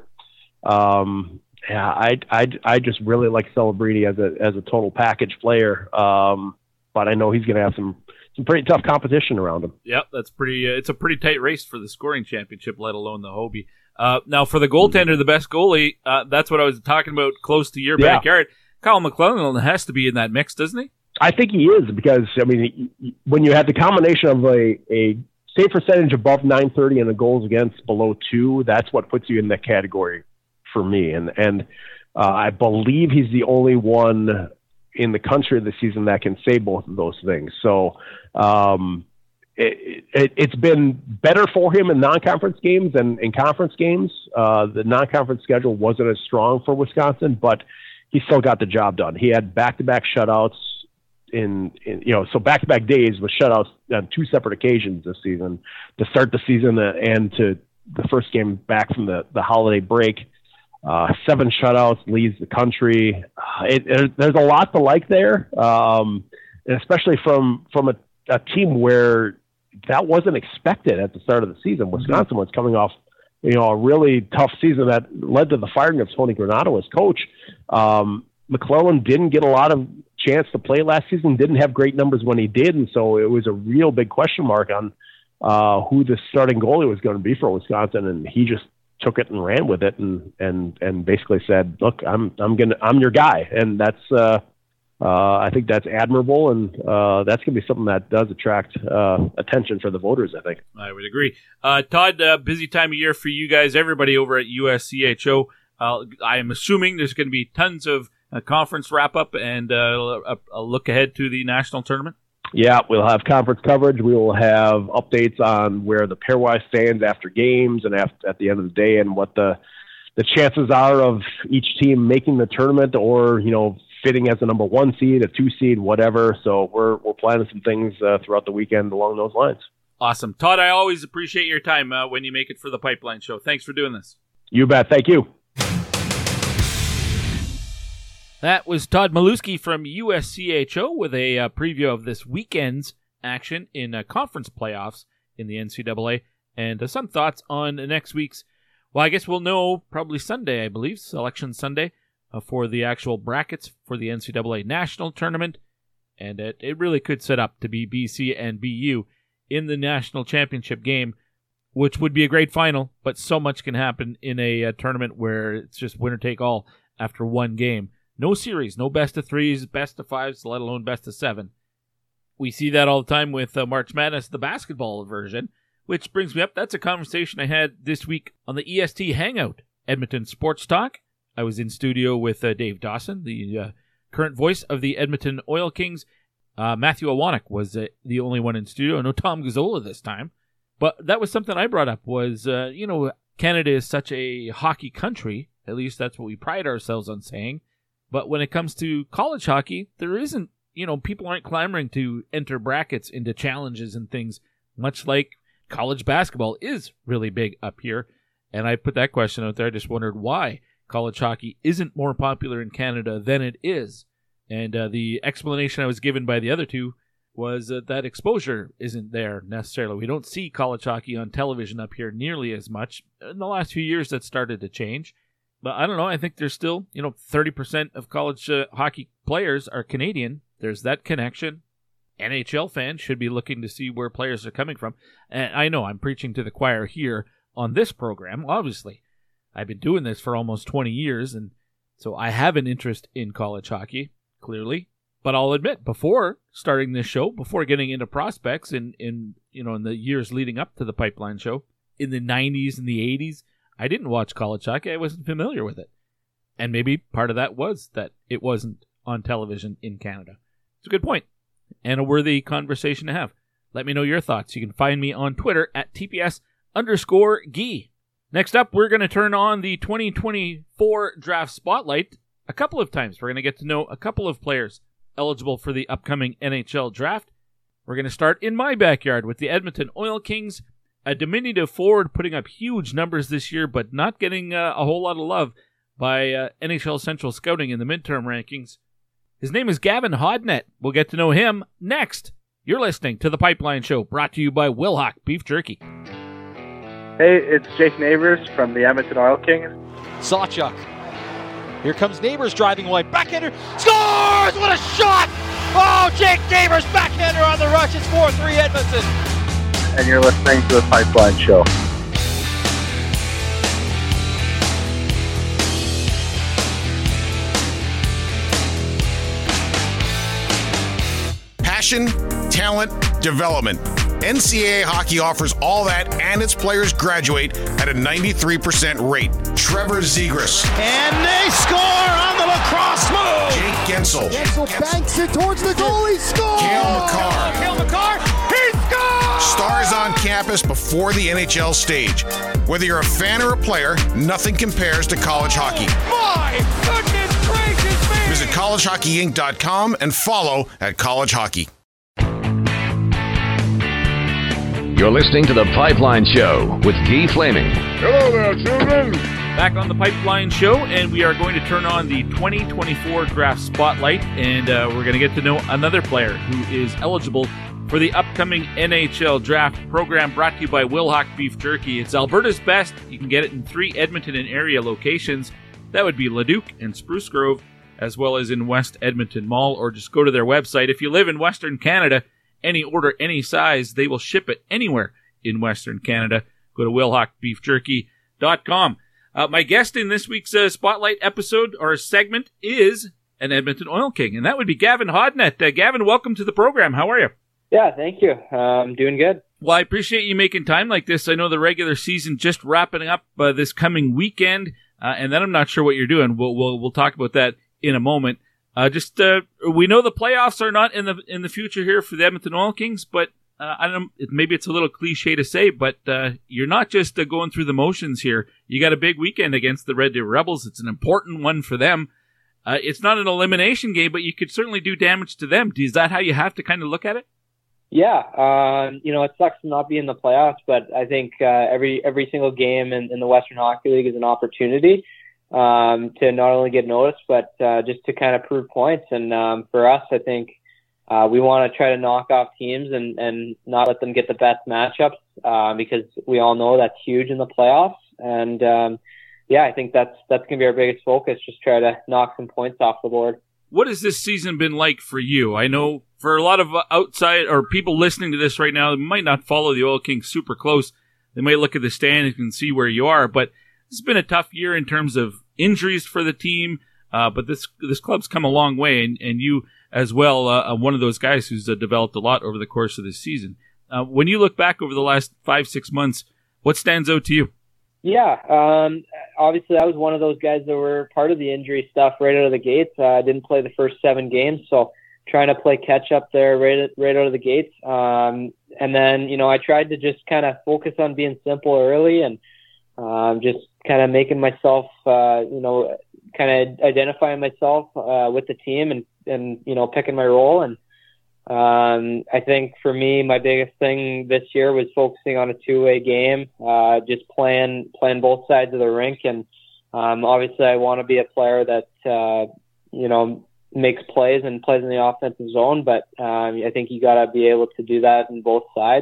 Um, yeah, I I I just really like Celebrini as a as a total package player. Um, but I know he's going to have some. Some pretty tough competition around him. Yep, that's pretty. Uh, it's a pretty tight race for the scoring championship, let alone the Hobie. Uh, now, for the goaltender, the best goalie, uh, that's what I was talking about close to your yeah. backyard. Kyle McClellan has to be in that mix, doesn't he? I think he is because, I mean, when you have the combination of a, a save percentage above nine thirty and a goals against below two, that's what puts you in that category for me. And, and uh, I believe he's the only one in the country this season that can say both of those things. So um, it, it, it's been better for him in non-conference games than in conference games. Uh, the non-conference schedule wasn't as strong for Wisconsin, but he still got the job done. He had back-to-back shutouts in, in you know, so back-to-back days with shutouts on two separate occasions this season to start the season and to the first game back from the, the holiday break. Uh, seven shutouts, leads the country. Uh, it, it, there's a lot to like there. Um, and especially from from a, a team where that wasn't expected at the start of the season. Wisconsin was coming off, you know, a really tough season that led to the firing of Tony Granato as coach. Um, McClellan didn't get a lot of chance to play last season, didn't have great numbers when he did, and so it was a real big question mark on uh, who the starting goalie was going to be for Wisconsin, and he just took it and ran with it, and and and basically said, "Look, I'm I'm gonna I'm your guy," and that's uh, uh, I think that's admirable, and uh, that's gonna be something that does attract uh, attention for the voters, I think. I would agree. Uh, Todd, uh, busy time of year for you guys, everybody over at U S C H O. Uh, I am assuming there's going to be tons of uh, conference wrap up and uh, a, a look ahead to the national tournament. Yeah, we'll have conference coverage. We will have updates on where the pairwise stands after games and after, at the end of the day, and what the the chances are of each team making the tournament, or you know, fitting as a number one seed, a two seed, whatever. So we're we're planning some things uh, throughout the weekend along those lines. Awesome, Todd. I always appreciate your time uh, when you make it for the Pipeline Show. Thanks for doing this. You bet. Thank you. That was Todd Maluski from U S C H O with a uh, preview of this weekend's action in uh, conference playoffs in the N C double A, and uh, some thoughts on next week's, well, I guess we'll know probably Sunday, I believe, Selection Sunday, uh, for the actual brackets for the N C double A National Tournament, and it, it really could set up to be B C and B U in the National Championship game, which would be a great final, but so much can happen in a, a tournament where it's just winner-take-all after one game. No series, no best of threes, best of fives, let alone best of seven. We see that all the time with uh, March Madness, the basketball version, which brings me up. That's a conversation I had this week on the E S T Hangout, Edmonton Sports Talk. I was in studio with uh, Dave Dawson, the uh, current voice of the Edmonton Oil Kings. Uh, Matthew Awanek was uh, the only one in studio. No Tom Gazzola this time. But that was something I brought up was, uh, you know, Canada is such a hockey country. At least that's what we pride ourselves on saying. But when it comes to college hockey, there isn't, you know, people aren't clamoring to enter brackets into challenges and things, much like college basketball is really big up here. And I put that question out there. I just wondered why college hockey isn't more popular in Canada than it is. And uh, the explanation I was given by the other two was uh, that exposure isn't there necessarily. We don't see college hockey on television up here nearly as much. In the last few years, that started to change. But I don't know. I think there's still, you know, thirty percent of college uh, hockey players are Canadian. There's that connection. N H L fans should be looking to see where players are coming from. And I know I'm preaching to the choir here on this program. Obviously, I've been doing this for almost twenty years, and so I have an interest in college hockey, clearly. But I'll admit, before starting this show, before getting into prospects in, in you know in the years leading up to the Pipeline Show, in the nineties and the eighties, I didn't watch college hockey. I wasn't familiar with it. And maybe part of that was that it wasn't on television in Canada. It's a good point and a worthy conversation to have. Let me know your thoughts. You can find me on Twitter at T P S underscore Gee. Next up, we're going to turn on the twenty twenty-four Draft Spotlight a couple of times. We're going to get to know a couple of players eligible for the upcoming N H L Draft. We're going to start in my backyard with the Edmonton Oil Kings. A diminutive forward putting up huge numbers this year, but not getting uh, a whole lot of love by uh, N H L Central Scouting in the midterm rankings. His name is Gavin Hodnett. We'll get to know him next. You're listening to The Pipeline Show, brought to you by Wilhauk Beef Jerky. Hey, it's Jake Neighbors from the Edmonton Oil Kings. Sawchuk. Here comes Neighbors driving away. Backhander scores! What a shot! Oh, Jake Neighbors backhander on the rush. It's four three Edmonton. And you're listening to The Pipeline Show. Passion, talent, development. N C double A hockey offers all that, and its players graduate at a ninety-three percent rate. Trevor Zegras. And they score on the lacrosse move. Jake Gensel. Gensel banks it towards the goal. He scores. Cale Makar. Cale Makar. He scores. Stars on campus before the N H L stage. Whether you're a fan or a player, nothing compares to college hockey. My goodness gracious me. Visit college hockey inc dot com and follow at College Hockey. You're listening to The Pipeline Show with Guy Flaming. Hello there, children. Back on the Pipeline Show, and we are going to turn on the twenty twenty-four Draft Spotlight, and uh, we're going to get to know another player who is eligible for the upcoming N H L Draft program, brought to you by Wilhauk Beef Jerky. It's Alberta's best. You can get it in three Edmonton and area locations. That would be Leduc and Spruce Grove, as well as in West Edmonton Mall, or just go to their website. If you live in Western Canada, any order, any size, they will ship it anywhere in Western Canada. Go to wilhauk beef jerky dot com. Uh, my guest in this week's uh, Spotlight episode or segment is an Edmonton Oil King, and that would be Gavin Hodnett. Uh, Gavin, welcome to the program. How are you? Yeah, thank you. Uh, I'm doing good. Well, I appreciate you making time like this. I know the regular season just wrapping up uh, this coming weekend, uh, and then I'm not sure what you're doing. We'll we'll, we'll talk about that in a moment. Uh, just uh, we know the playoffs are not in the in the future here for the Edmonton Oil Kings, but uh, I don't know, maybe it's a little cliche to say, but uh, you're not just uh, going through the motions here. You got a big weekend against the Red Deer Rebels. It's an important one for them. Uh, it's not an elimination game, but you could certainly do damage to them. Is that how you have to kind of look at it? Yeah, uh, you know, it sucks to not be in the playoffs, but I think uh, every every single game in, in the Western Hockey League is an opportunity um, to not only get noticed, but uh, just to kind of prove points. And um, for us, I think uh, we want to try to knock off teams and, and not let them get the best matchups uh, because we all know that's huge in the playoffs. And um, yeah, I think that's that's going to be our biggest focus, just try to knock some points off the board. What has this season been like for you? I know for a lot of outside or people listening to this right now, they might not follow the Oil Kings super close. They might look at the standings and see where you are, but it's been a tough year in terms of injuries for the team. Uh, but this this club's come a long way, and, and you as well, uh, one of those guys who's uh, developed a lot over the course of this season. Uh, when you look back over the last five, six months, what stands out to you? Yeah, um, obviously I was one of those guys that were part of the injury stuff right out of the gates. Uh, I didn't play the first seven games, so trying to play catch up there right, right out of the gates. Um, and then, you know, I tried to just kind of focus on being simple early and um, just kind of making myself, uh, you know, kind of identifying myself uh, with the team and, and, you know, picking my role. And um, I think for me, my biggest thing this year was focusing on a two-way game, uh, just playing, playing both sides of the rink. And um, obviously I want to be a player that, uh, you know, makes plays and plays in the offensive zone, but um, I think you got to be able to do that in both sides.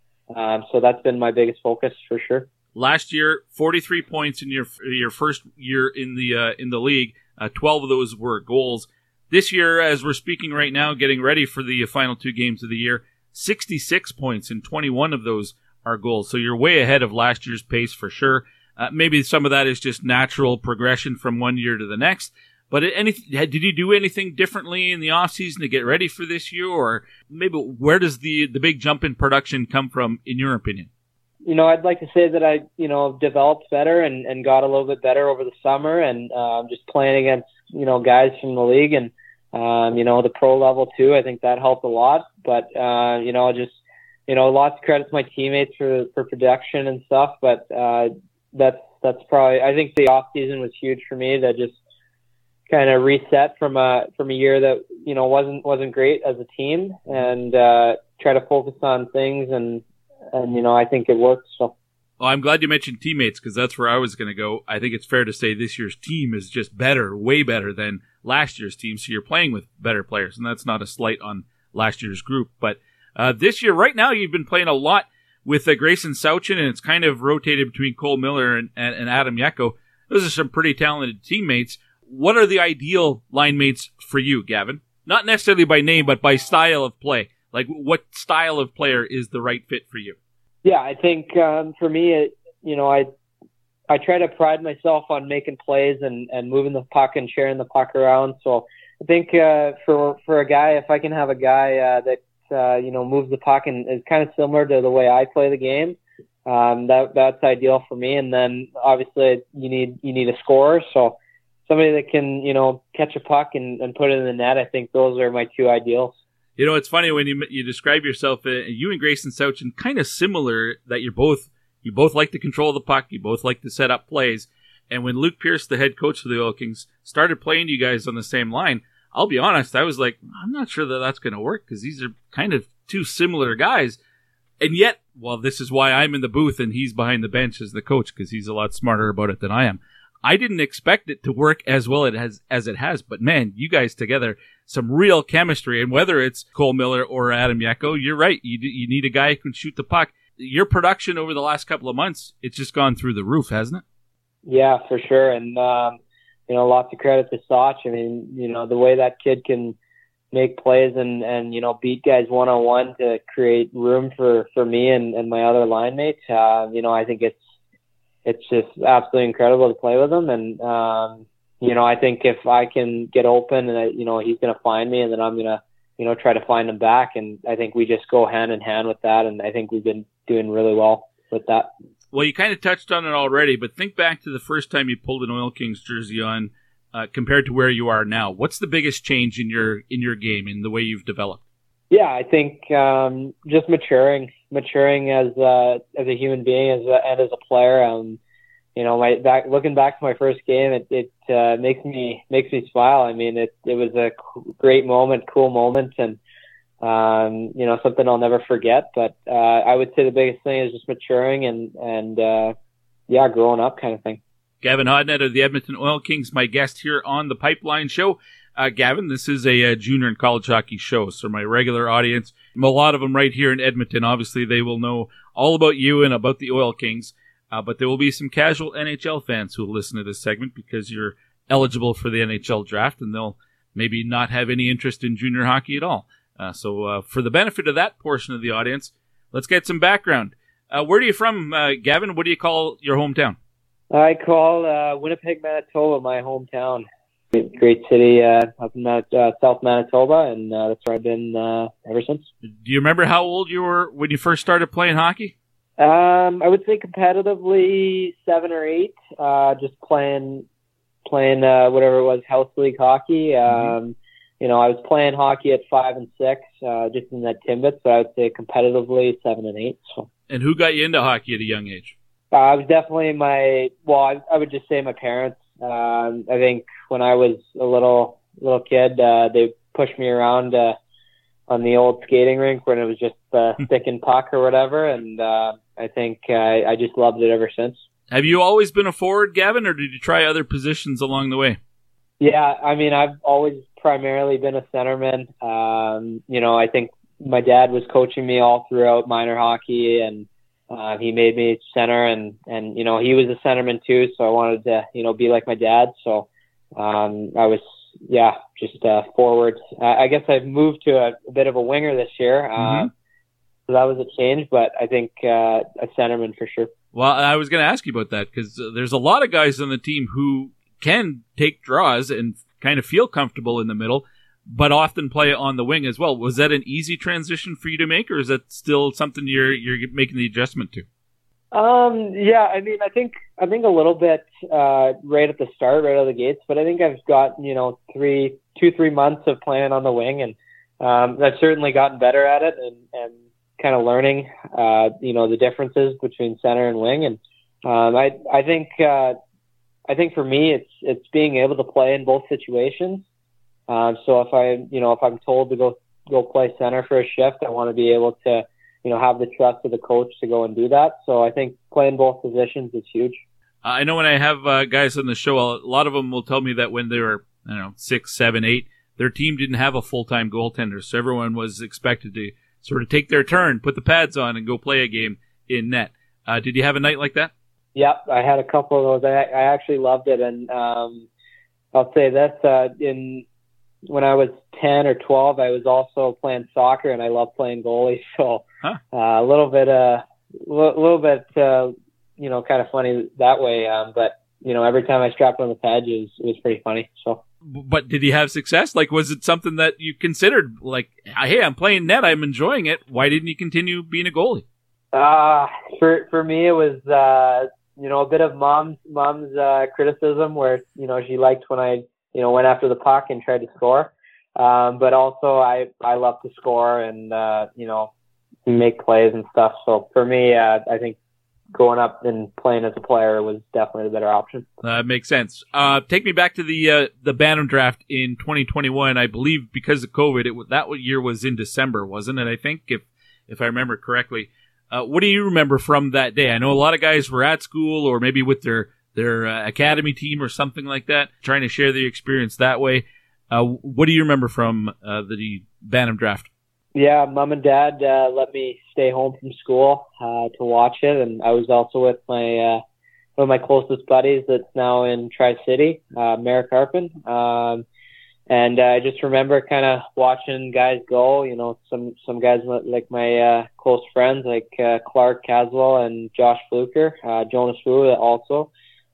Um, so that's been my biggest focus for sure. Last year, forty-three points in your your first year in the uh, in the league. Uh, twelve of those were goals. This year, as we're speaking right now, getting ready for the final two games of the year, sixty-six points, and twenty-one of those are goals. So you're way ahead of last year's pace for sure. Uh, maybe some of that is just natural progression from one year to the next. But any, did you do anything differently in the offseason to get ready for this year? Or maybe where does the, the big jump in production come from, in your opinion? You know, I'd like to say that I, you know, developed better and, and got a little bit better over the summer and um, just playing against, you know, guys from the league and, um, you know, the pro level too. I think that helped a lot. But, uh, you know, just, you know, lots of credit to my teammates for, for production and stuff. But uh, that's, that's probably, I think the off season was huge for me to just kind of reset from a from a year that, you know, wasn't wasn't great as a team and uh, try to focus on things and and you know I think it worked. So, well, I'm glad you mentioned teammates because that's where I was going to go. I think it's fair to say this year's team is just better, way better than last year's team. So you're playing with better players, and that's not a slight on last year's group. But uh, this year, right now, you've been playing a lot with uh, Grayson Sauchin, and it's kind of rotated between Cole Miller and, and, and Adam Yeko. Those are some pretty talented teammates. What are the ideal line mates for you, Gavin? Not necessarily by name, but by style of play. Like, what style of player is the right fit for you? Yeah, I think um, for me, it, you know, I I try to pride myself on making plays and, and moving the puck and sharing the puck around. So I think uh, for for a guy, if I can have a guy uh, that uh, you know moves the puck and is kind of similar to the way I play the game, um, that that's ideal for me. And then obviously you need you need a scorer. So somebody that can, you know, catch a puck and, and put it in the net, I think those are my two ideals. You know, it's funny when you you describe yourself, uh, you and Grayson Sauchin, kind of similar, that you're both, you both like to control the puck, you both like to set up plays. And when Luke Pierce, the head coach of the Oil Kings, started playing you guys on the same line, I'll be honest, I was like, I'm not sure that that's going to work because these are kind of two similar guys. And yet, well, this is why I'm in the booth and he's behind the bench as the coach because he's a lot smarter about it than I am. I didn't expect it to work as well it has, as it has, but man, you guys together, some real chemistry. And whether it's Cole Miller or Adam Yeko, you're right. You you need a guy who can shoot the puck. Your production over the last couple of months, it's just gone through the roof, hasn't it? Yeah, for sure. And, um, you know, lots of credit to Soch. I mean, you know, the way that kid can make plays and, and you know, beat guys one-on-one to create room for, for me and, and my other line mates, uh, you know, I think it's, it's just absolutely incredible to play with him. And, um, you know, I think if I can get open and, I, you know, he's going to find me and then I'm going to, you know, try to find him back. And I think we just go hand in hand with that. And I think we've been doing really well with that. Well, you kind of touched on it already, but think back to the first time you pulled an Oil Kings jersey on uh, compared to where you are now. What's the biggest change in your in your game, in the way you've developed? Yeah, I think um, just maturing, maturing as uh, as a human being, as a, and as a player. Um, you know, my back looking back to my first game, it, it uh, makes me makes me smile. I mean, it it was a great moment, cool moment, and um, you know, something I'll never forget. But uh, I would say the biggest thing is just maturing and and uh, yeah, growing up, kind of thing. Gavin Hodnett of the Edmonton Oil Kings, my guest here on the Pipeline Show. Uh, Gavin, this is a, a junior and college hockey show, so my regular audience, a lot of them right here in Edmonton, obviously they will know all about you and about the Oil Kings, uh, but there will be some casual N H L fans who will listen to this segment because you're eligible for the N H L draft, and they'll maybe not have any interest in junior hockey at all. Uh, so uh, for the benefit of that portion of the audience, let's get some background. Uh, where are you from, uh, Gavin? What do you call your hometown? I call uh, Winnipeg, Manitoba, my hometown. Great city uh, up in uh, South Manitoba, and uh, that's where I've been uh, ever since. Do you remember how old you were when you first started playing hockey? Um, I would say competitively seven or eight, uh, just playing playing uh, whatever it was, house league hockey. Um, mm-hmm. You know, I was playing hockey at five and six, uh, just in that Timbits, but I would say competitively seven and eight. So. And who got you into hockey at a young age? Uh, I was definitely my, well, I, I would just say my parents. Um, I think when I was a little little kid, uh, they pushed me around uh, on the old skating rink when it was just uh, stick and puck or whatever, and uh, I think I, I just loved it ever since. Have you always been a forward, Gavin, or did you try other positions along the way? Yeah, I mean, I've always primarily been a centerman. Um, you know, I think my dad was coaching me all throughout minor hockey, and Uh, he made me center, and, and, you know, he was a centerman too. So I wanted to, you know, be like my dad. So, um, I was, yeah, just, uh, forward. Uh, I guess I've moved to a, a bit of a winger this year. Mm-hmm. Uh, so that was a change, but I think, uh, a centerman for sure. Well, I was going to ask you about that because there's a lot of guys on the team who can take draws and kind of feel comfortable in the middle, but often play on the wing as well. Was that an easy transition for you to make, or is that still something you're you're making the adjustment to? Um, yeah, I mean, I think I think a little bit uh, right at the start, right out of the gates. But I think I've got you know three, two, three months of playing on the wing, and um, I've certainly gotten better at it, and, and kind of learning, uh, you know, the differences between center and wing. And um, I I think uh, I think for me, it's it's being able to play in both situations. Um, so if I, you know, if I'm told to go go play center for a shift, I want to be able to, you know, have the trust of the coach to go and do that. So I think playing both positions is huge. Uh, I know when I have uh, guys on the show, a lot of them will tell me that when they were, I don't know, six, seven, eight, their team didn't have a full-time goaltender, so everyone was expected to sort of take their turn, put the pads on, and go play a game in net. Uh, did you have a night like that? Yep, I had a couple of those. I, I actually loved it, and um, I'll say this: uh, in when I was ten or twelve, I was also playing soccer, and I love playing goalie. So huh. uh, a little bit, a uh, l- little bit, uh, you know, kind of funny that way. Um, but you know, every time I strapped on the pads, it was, it was pretty funny. So. But did he have success? Like, was it something that you considered? Like, hey, I'm playing net, I'm enjoying it. Why didn't you continue being a goalie? Uh, for for me, it was uh, you know a bit of mom's mom's uh, criticism, where you know she liked when I. you know, went after the puck and tried to score. Um, but also I, I love to score and, uh, you know, make plays and stuff. So for me, uh, I think going up and playing as a player was definitely the better option. That uh, makes sense. Uh, take me back to the, uh, the Bantam draft in twenty twenty-one. I believe because of COVID, it that year was in December, wasn't it? I think if, if I remember correctly. Uh, what do you remember from that day? I know a lot of guys were at school or maybe with their, their uh, academy team or something like that, trying to share the experience that way. Uh, what do you remember from uh, the Bantam draft? Yeah, mom and dad uh, let me stay home from school uh, to watch it, and I was also with my uh, one of my closest buddies that's now in Tri-City, uh, Merrick Harpin. Um, and uh, I just remember kind of watching guys go, you know, some, some guys like my uh, close friends like uh, Clark Caswell and Josh Fluker, uh, Jonas Wu also.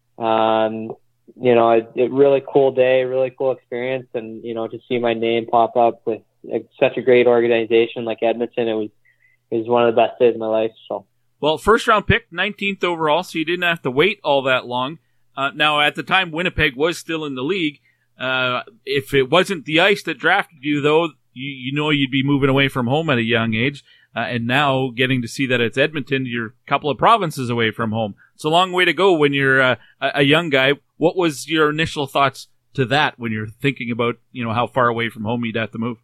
Um, you know, it, it really cool day, really cool experience. And, you know, to see my name pop up with such a great organization like Edmonton, it was it was one of the best days of my life. So, well, first round pick, nineteenth overall, so you didn't have to wait all that long. Uh, now, at the time, Winnipeg was still in the league. Uh, if it wasn't the Ice that drafted you, though, you, you know you'd be moving away from home at a young age. Uh, and now getting to see that it's Edmonton, you're a couple of provinces away from home. It's a long way to go when you're uh, a, a young guy. What was your initial thoughts to that when you're thinking about, you know, how far away from home you'd have to move?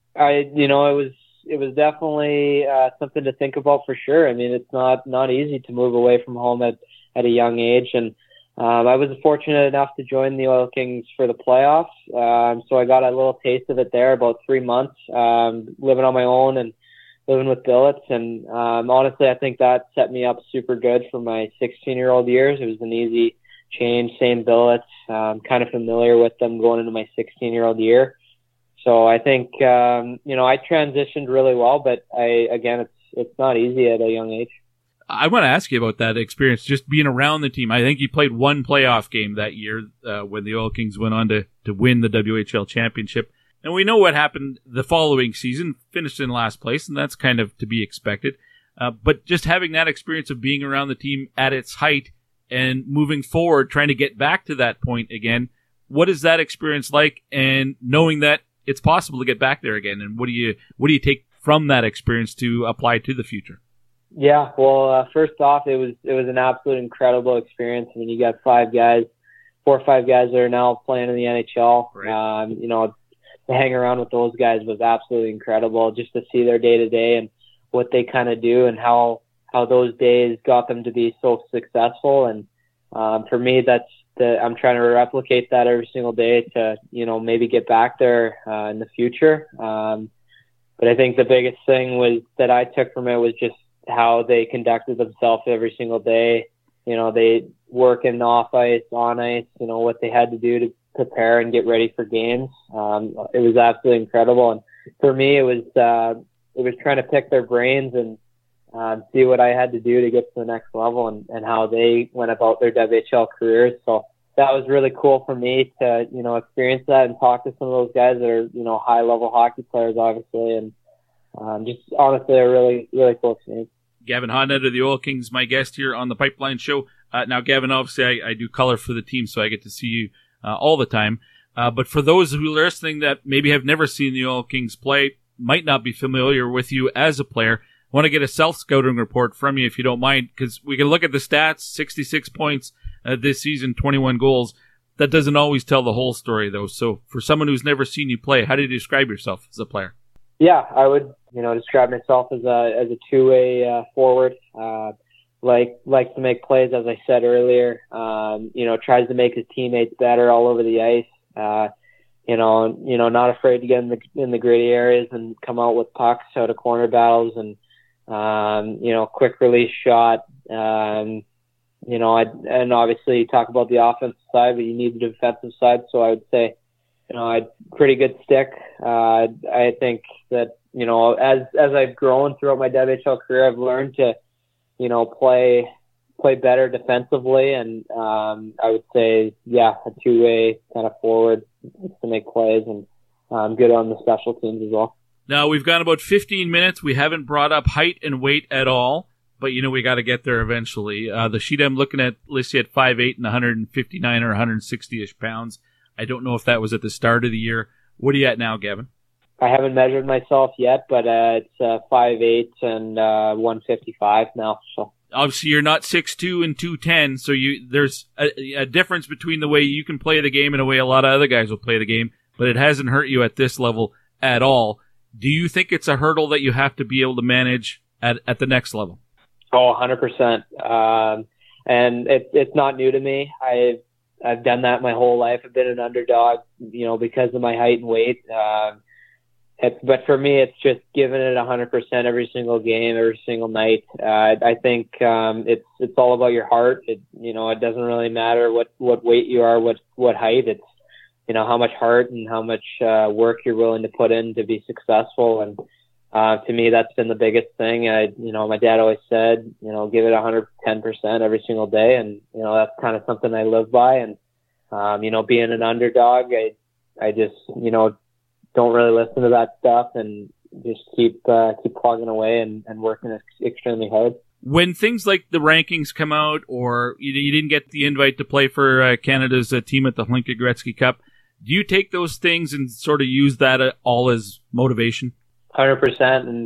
I, you know, it was, it was definitely uh, something to think about for sure. I mean, it's not, not easy to move away from home at, at a young age. And um, I was fortunate enough to join the Oil Kings for the playoffs. Um, so I got a little taste of it there, about three months, um, living on my own and living with billets. And um, honestly, I think that set me up super good for my sixteen-year-old years. It was an easy change, same billets, um, kind of familiar with them going into my sixteen-year-old year. So I think, um, you know, I transitioned really well, but I, again, it's, it's not easy at a young age. I want to ask you about that experience, just being around the team. I think you played one playoff game that year uh, when the Oil Kings went on to, to win the W H L championship. And we know what happened the following season, finished in last place, and that's kind of to be expected. Uh, but just having that experience of being around the team at its height and moving forward, trying to get back to that point again, what is that experience like? And knowing that it's possible to get back there again, and what do you what do you take from that experience to apply to the future? Yeah, well, uh, first off, it was it was an absolute incredible experience. I mean, you got five guys, four or five guys that are now playing in the N H L. Right. Um, you know, to hang around with those guys was absolutely incredible. Just to see their day to day and what they kind of do, and how how those days got them to be so successful. And um, for me, that's the, I'm trying to replicate that every single day to, you know, maybe get back there uh, in the future. Um, but I think the biggest thing was that I took from it was just how they conducted themselves every single day. You know, they work in off ice, on ice, you know, what they had to do to prepare and get ready for games. Um, it was absolutely incredible. And for me, it was, uh, it was trying to pick their brains and um, see what I had to do to get to the next level, and, and how they went about their W H L careers. So that was really cool for me to, you know, experience that and talk to some of those guys that are, you know, high level hockey players, obviously. And um, just honestly, a really, really cool experience. Gavin Hodnett of the Oil Kings, my guest here on the Pipeline Show. Uh, now, Gavin, obviously I, I do color for the team, so I get to see you uh, all the time. Uh, but for those who are listening that maybe have never seen the Oil Kings play, might not be familiar with you as a player, I want to get a self-scouting report from you, if you don't mind, because we can look at the stats, sixty-six points uh, this season, twenty-one goals. That doesn't always tell the whole story, though. So for someone who's never seen you play, how do you describe yourself as a player? Yeah, I would, you know, describe myself as a as a two-way uh, forward. Uh, like likes to make plays, as I said earlier. Um, you know, tries to make his teammates better all over the ice. Uh, you know, you know, not afraid to get in the in the gritty areas and come out with pucks out of corner battles, and um, you know, quick release shot. Um, you know, I'd, and obviously you talk about the offensive side, but you need the defensive side. So I would say, you know, I pretty good stick. Uh, I think that, you know, as as I've grown throughout my W H L career, I've learned to, you know, play play better defensively, and um, I would say, yeah, a two way kind of forward to make plays, and um, good on the special teams as well. Now we've got about fifteen minutes. We haven't brought up height and weight at all, but you know we got to get there eventually. Uh, the sheet I'm looking at lists you at five eight and one fifty-nine or one sixty-ish pounds. I don't know if that was at the start of the year. What are you at now, Gavin? I haven't measured myself yet, but uh, it's uh, five eight and uh, one fifty-five now. So obviously you're not six two and two ten, so you there's a, a difference between the way you can play the game and the way a lot of other guys will play the game, but it hasn't hurt you at this level at all. Do you think it's a hurdle that you have to be able to manage at, at the next level? Oh, one hundred percent. Um, and it, it's not new to me. I've I've done that my whole life. I've been an underdog, you know, because of my height and weight. Uh, it, but for me, it's just giving it one hundred percent every single game, every single night. Uh, I think um, it's it's all about your heart. It, you know, it doesn't really matter what, what weight you are, what what height. It's, you know, how much heart and how much uh, work you're willing to put in to be successful. And uh, to me, that's been the biggest thing. I, you know, my dad always said, you know, give it one hundred ten percent every single day. And, you know, that's kind of something I live by. And, um, you know, being an underdog, I, I just, you know, don't really listen to that stuff and just keep, uh, keep plugging away and, and working extremely hard. When things like the rankings come out, or you, you didn't get the invite to play for uh, Canada's uh, team at the Hlinka Gretzky Cup, do you take those things and sort of use that uh, all as motivation? one hundred percent. And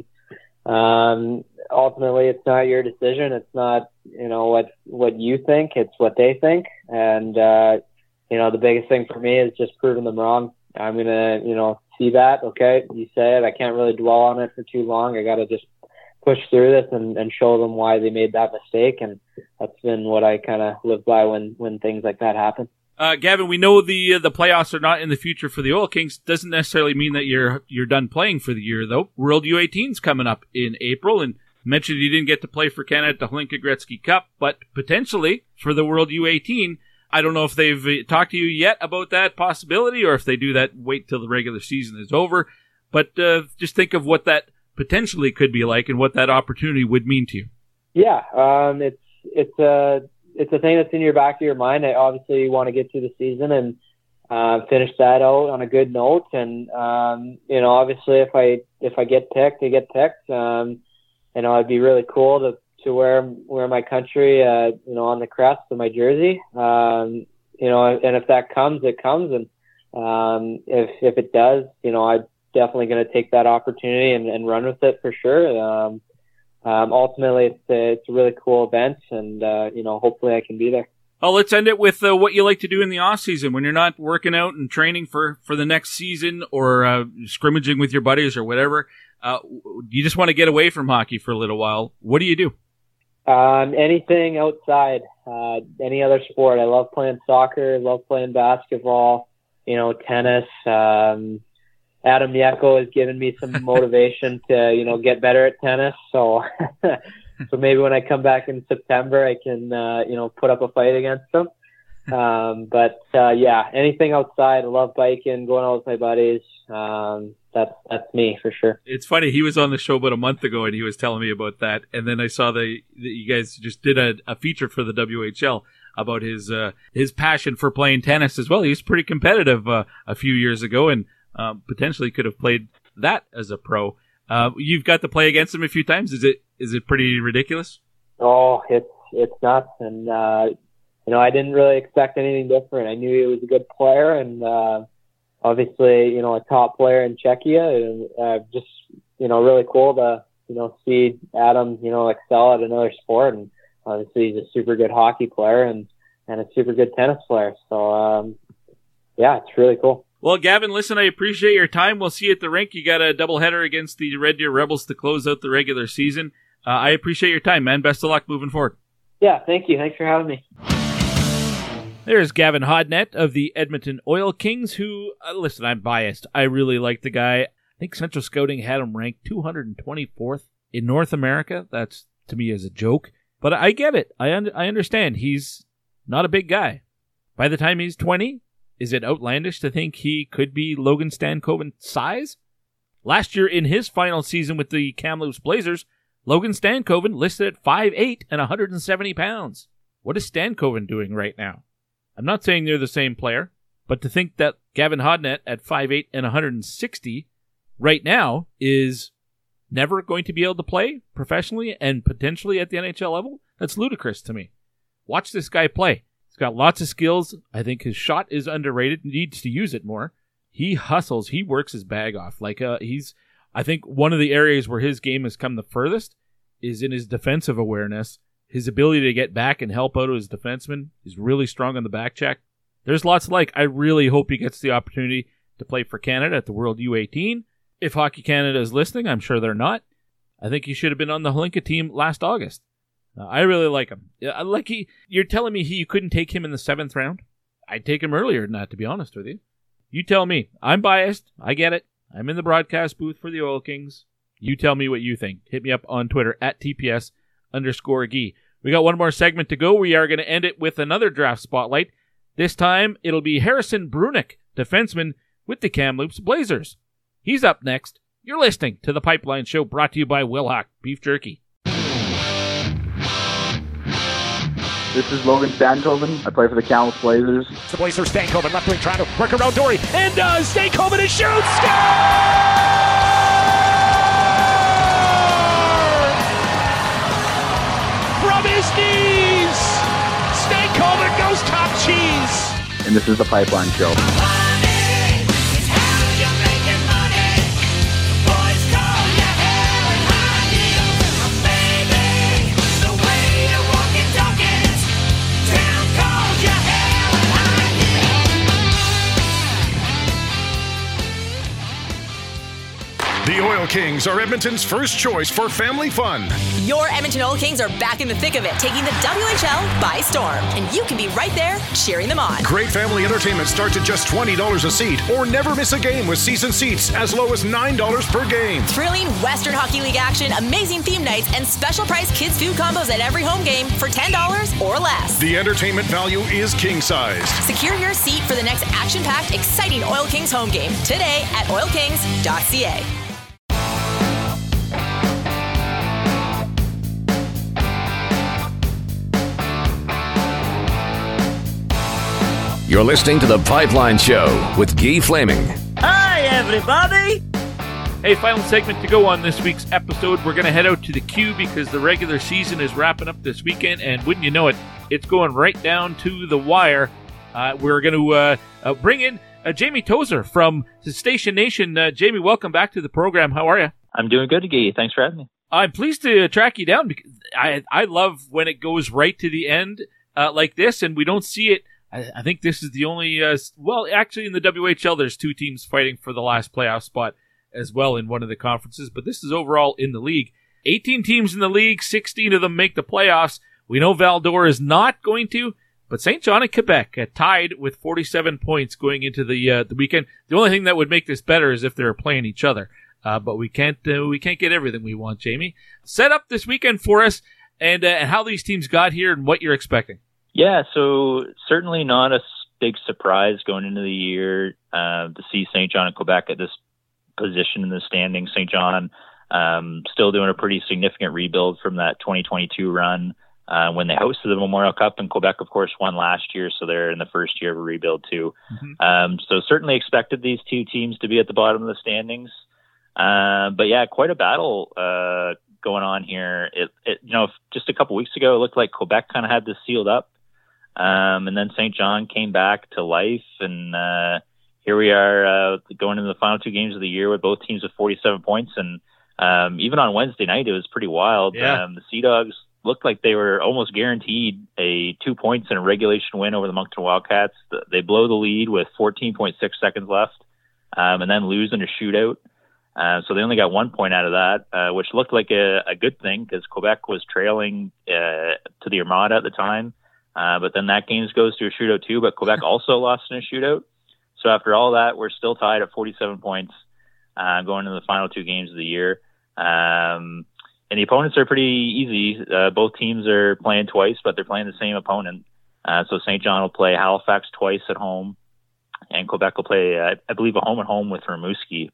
um, ultimately, it's not your decision. It's not, you know, what what you think. It's what they think. And, uh, you know, the biggest thing for me is just proving them wrong. I'm going to, you know, see that. Okay, you say it. I can't really dwell on it for too long. I got to just push through this and, and show them why they made that mistake. And that's been what I kind of live by when, when things like that happen. Uh, Gavin, we know the uh, the playoffs are not in the future for the Oil Kings. Doesn't necessarily mean that you're you're done playing for the year, though. World U eighteen's coming up in April, and mentioned you didn't get to play for Canada at the Hlinka Gretzky Cup, but potentially for the World U eighteen. I don't know if they've uh, talked to you yet about that possibility, or if they do that, wait till the regular season is over. But uh, just think of what that potentially could be like and what that opportunity would mean to you. Yeah, um, it's it's a it's a thing that's in your back of your mind. I obviously want to get through the season and uh, finish that out on a good note. And um, you know, obviously, if I if I get picked, I get picked. Um, you know, it'd be really cool to to wear wear my country, uh, you know, on the crest of my jersey. Um, you know, and if that comes, it comes. And um, if if it does, you know, I'm definitely going to take that opportunity and, and run with it for sure. Um, um, ultimately, it's a, it's a really cool event, and uh, you know, hopefully, I can be there. Oh, let's end it with uh, what you like to do in the off season when you're not working out and training for, for the next season, or uh, scrimmaging with your buddies or whatever. Uh, you just want to get away from hockey for a little while. What do you do? Um, anything outside, uh, any other sport. I love playing soccer, love playing basketball, you know, tennis. Um, Adam Yeko has given me some motivation to, you know, get better at tennis. So, so maybe when I come back in September, I can, uh, you know, put up a fight against him. Um, but, uh, yeah, anything outside. I love biking, going out with my buddies. Um, That's that's me for sure. It's funny. He was on the show about a month ago, and he was telling me about that. And then I saw the that you guys just did a, a feature for the W H L about his uh, his passion for playing tennis as well. He was pretty competitive uh, a few years ago, and um, potentially could have played that as a pro. Uh, you've got to play against him a few times. Is it is it pretty ridiculous? Oh, it's it's nuts, and uh, you know, I didn't really expect anything different. I knew he was a good player, and uh, obviously, you know, a top player in Czechia, and uh, just, you know, really cool to, you know, see Adam, you know, excel at another sport. And obviously he's a super good hockey player and, and a super good tennis player. So, um, yeah, it's really cool. Well, Gavin, listen, I appreciate your time. We'll see you at the rink. You got a doubleheader against the Red Deer Rebels to close out the regular season. Uh, I appreciate your time, man. Best of luck moving forward. Yeah, thank you. Thanks for having me. There's Gavin Hodnett of the Edmonton Oil Kings, who, uh, listen, I'm biased. I really like the guy. I think Central Scouting had him ranked two hundred twenty-fourth in North America. That's, to me, as a joke. But I get it. I, un- I understand. He's not a big guy. By the time he's twenty, is it outlandish to think he could be Logan Stankoven's size? Last year, in his final season with the Kamloops Blazers, Logan Stankoven listed at five eight and one hundred seventy pounds. What is Stankoven doing right now? I'm not saying they're the same player, but to think that Gavin Hodnett at five eight and one hundred sixty right now is never going to be able to play professionally and potentially at the N H L level, that's ludicrous to me. Watch this guy play. He's got lots of skills. I think his shot is underrated. Needs to use it more. He hustles. He works his bag off. Like uh, he's, I think one of the areas where his game has come the furthest is in his defensive awareness. His ability to get back and help out his defenseman is really strong on the back check. There's lots to like. I really hope he gets the opportunity to play for Canada at the World U eighteen. If Hockey Canada is listening, I'm sure they're not. I think he should have been on the Hlinka team last August. Uh, I really like him. Yeah, like he, you're telling me he you couldn't take him in the seventh round? I'd take him earlier than that, to be honest with you. You tell me. I'm biased. I get it. I'm in the broadcast booth for the Oil Kings. You tell me what you think. Hit me up on Twitter at T P S underscore Gee. We got one more segment to go. We are going to end it with another draft spotlight. This time, it'll be Harrison Brunick, defenseman with the Kamloops Blazers. He's up next. You're listening to The Pipeline Show, brought to you by Wilhauk Beef Jerky. This is Logan Stankoven. I play for the Kamloops Blazers. It's the Blazers, Stankoven, left wing, trying to work around Dory, and does. Stankoven and shoots! Score! From his knees, Stankoven goes top cheese. And this is The Pipeline Show. The Oil Kings are Edmonton's first choice for family fun. Your Edmonton Oil Kings are back in the thick of it, taking the W H L by storm. And you can be right there cheering them on. Great family entertainment starts at just twenty dollars a seat, or never miss a game with season seats as low as nine dollars per game. Thrilling Western Hockey League action, amazing theme nights, and special price kids food combos at every home game for ten dollars or less. The entertainment value is king-sized. Secure your seat for the next action-packed, exciting Oil Kings home game today at oil kings dot c a. You're listening to The Pipeline Show with Guy Flaming. Hi, everybody! Hey, final segment to go on this week's episode. We're going to head out to the Q because the regular season is wrapping up this weekend, and wouldn't you know it, it's going right down to the wire. Uh, we're going to uh, uh, bring in uh, Jamie Tozer from Station Nation. Uh, Jamie, welcome back to the program. How are you? I'm doing good, Guy. Thanks for having me. I'm pleased to track you down because I I love when it goes right to the end uh, like this, and we don't see it. I think this is the only, uh, well, actually in the W H L, there's two teams fighting for the last playoff spot as well in one of the conferences, but this is overall in the league. eighteen teams in the league, sixteen of them make the playoffs. We know Val-d'Or is not going to, but Saint John and Quebec uh, tied with forty-seven points going into the uh, the weekend. The only thing that would make this better is if they're playing each other, uh, but we can't uh, we can't get everything we want, Jamie. Set up this weekend for us and, uh, and how these teams got here and what you're expecting. Yeah, so certainly not a big surprise going into the year uh, to see Saint John and Quebec at this position in the standings. Saint John um, still doing a pretty significant rebuild from that twenty twenty-two run uh, when they hosted the Memorial Cup, and Quebec, of course, won last year, so they're in the first year of a rebuild too. Mm-hmm. Um, so certainly expected these two teams to be at the bottom of the standings. Uh, but yeah, quite a battle uh, going on here. It, it, you know, just a couple weeks ago, it looked like Quebec kind of had this sealed up. Um, and then Saint John came back to life, and uh, here we are uh, going into the final two games of the year with both teams with forty-seven points. And um, even on Wednesday night, it was pretty wild. Yeah. Um, the Sea Dogs looked like they were almost guaranteed a two points in a regulation win over the Moncton Wildcats. They blow the lead with fourteen point six seconds left, um, and then lose in a shootout. Uh, so they only got one point out of that, uh, which looked like a, a good thing because Quebec was trailing uh, to the Armada at the time. Uh, but then that game goes to a shootout too, but Quebec also lost in a shootout. So after all that, we're still tied at forty-seven points uh, going into the final two games of the year. Um, and the opponents are pretty easy. Uh, both teams are playing twice, but they're playing the same opponent. Uh, so Saint John will play Halifax twice at home, and Quebec will play, uh, I believe, a home and home with Rimouski.